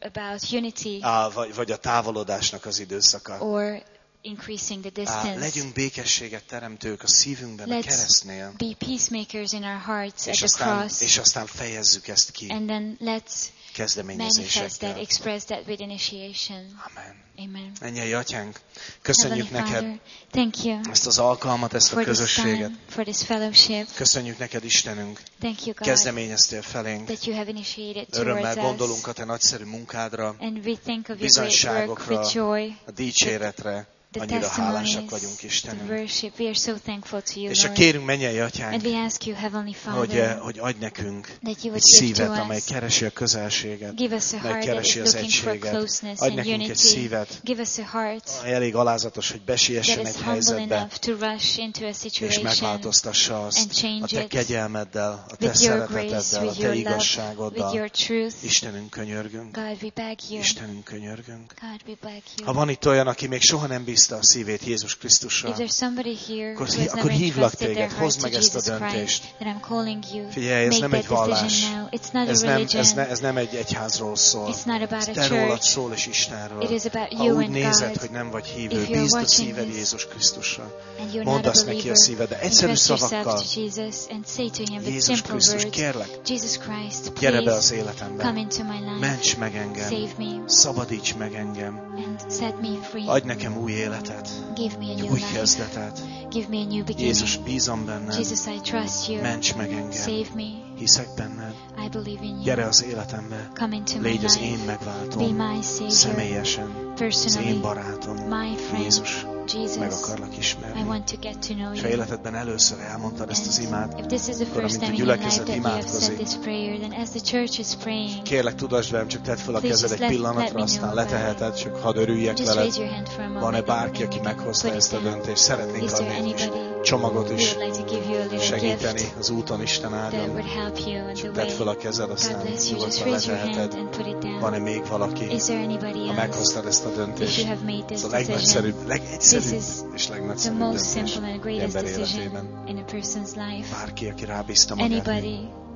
about unity á, vagy, vagy a távolodásnak az időszaka. or increasing the Á, distance. legyünk békességet teremtők a szívünkben, a Let's keresztnél. be peacemakers in our hearts at És the aztán, cross. és aztán fejezzük ezt ki And then let's manifest kezdeményezésekkel. that, express that with initiation. Amen. Amen. Mennyei Atyánk, köszönjük Heavenly neked Father, thank you ezt az alkalmat, ezt a for this közösséget. time, for this fellowship. Köszönjük neked, Istenünk, Thank you, God, kezdeményeztél felénk. that you have initiated Örömmel towards gondolunk a us. te nagyszerű munkádra, And we think of your great work bizonyságokra, with joy. a dicséretre. The Annyira hálásak testimonies, vagyunk, the Istenünk. worship. We are so thankful to you, És a Lord. kérünk, mennyei And Atyánk, we ask you, Heavenly hogy, Father, hogy adj nekünk that you egy would give szívet, to amely us. keresi a közelséget, Give us a amely heart that is keresi az looking for egységet. closeness Adj and nekünk egy unity. szívet, Give us a heart amely elég alázatos, hogy that besiessen is egy humble helyzetbe, enough to rush into a és situation megváltoztassa azt and change a te it kegyelmeddel, a te with your grace, szereteteddel, a with te your love, with igazságoddal. your truth. Istenünk, könyörgünk. God, we beg you. Istenünk, könyörgünk. God, we beg Ha you. van itt olyan, aki még soha nem bízta a szívét Jézus Krisztusra, If there's somebody here akkor, who hí- has akkor never hívlak entrusted their téged, heart hozd to meg ezt a Jesus Christ, döntést. then I'm calling you. Figyelj, ez Make nem egy that vallás. decision now. It's not a Ez nem, ez, religion. ne, ez nem egy egyházról szól. It's not about Ez a te rólad church. szól és Istenről. It is about Ha you úgy and nézed, God. hogy nem vagy hívő, If you're bízd a watching szíved this Jézus Krisztusra. and you're Mondd not a azt neki a believer, szíved, de egyszerű entrust yourself szavakkal. to Jesus and say to him with Jézus simple Krisztus, words, kérlek, Jesus Christ, gyere be please az come életembe. into my life, Ments meg engem. save me, Szabadíts meg engem. and set me free. Adj nekem új életet. Give me a Egy new új life. kezdetet. Give me a new Jézus, beginning. bízom benned. Jesus, I trust you. Ments meg engem. Save me. Hiszek benned. I believe in Gyere you. az életembe. Come into my Légy az én life. Be megváltom. my Savior. Személyesen. Az Personally. én barátom. My friend. Jézus. Meg Jesus. akarlak I ismerni. want to get to know És ha you. életedben először elmondtad ezt az imát, And if this is the akkor first amint a time in your life gyülekezet that you have said imádkozik, this prayer, then as the church is praying, kérlek, tudasd velem, csak tedd fel a Please kezed just egy let- let pillanatra, me aztán know leteheted, csak hadd örüljek just veled. raise your hand for a moment. Van-e and bárki, then aki we can meghozta put it ezt a down. döntést? Szeretnénk Is there adni egy anybody kis csomagot who is, would like to give you a little segíteni gift az úton, Isten that áldjon. would help you on the Csak tedd fel way? a kezed, God aztán bless you. Just nyugodtan raise your hand leteheted. and put it down. Van-e még valaki? Is there anybody Ha else? meghoztad ezt a If döntést, you have made this ez a decision, legnagyszerűbb, legegyszerűbb this is és the legnagyszerűbb most döntés simple and egy greatest ember decision életében. in a person's life. Bárki, aki rábízta magát. Anybody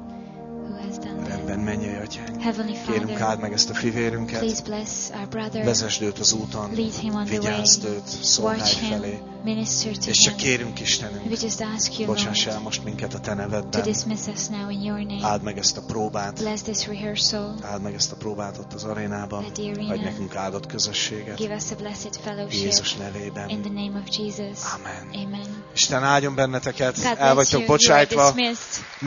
who has done that. Rendben, mennyei Atyánk. Heavenly Kérünk, Father, áld meg ezt a fivérünket, please bless our brother. vezesd őt az úton, Lead him on the way. vigyázd őt, szolgálj Watch felé, him. Minister to és csak him. kérünk, Istenünk, We just ask you, bocsáss Lord, el most minket a Te to nevedben, dismiss us now in your name. áld meg ezt a próbát, Bless this rehearsal áld meg ezt a próbát ott az arénában, at the arena. adj nekünk áldott közösséget, Give us a blessed fellowship Jézus in nevében. the name of Jesus. Amen. Amen. Isten áldjon benneteket, God el bless vagytok you. You are bocsájtva. dismissed.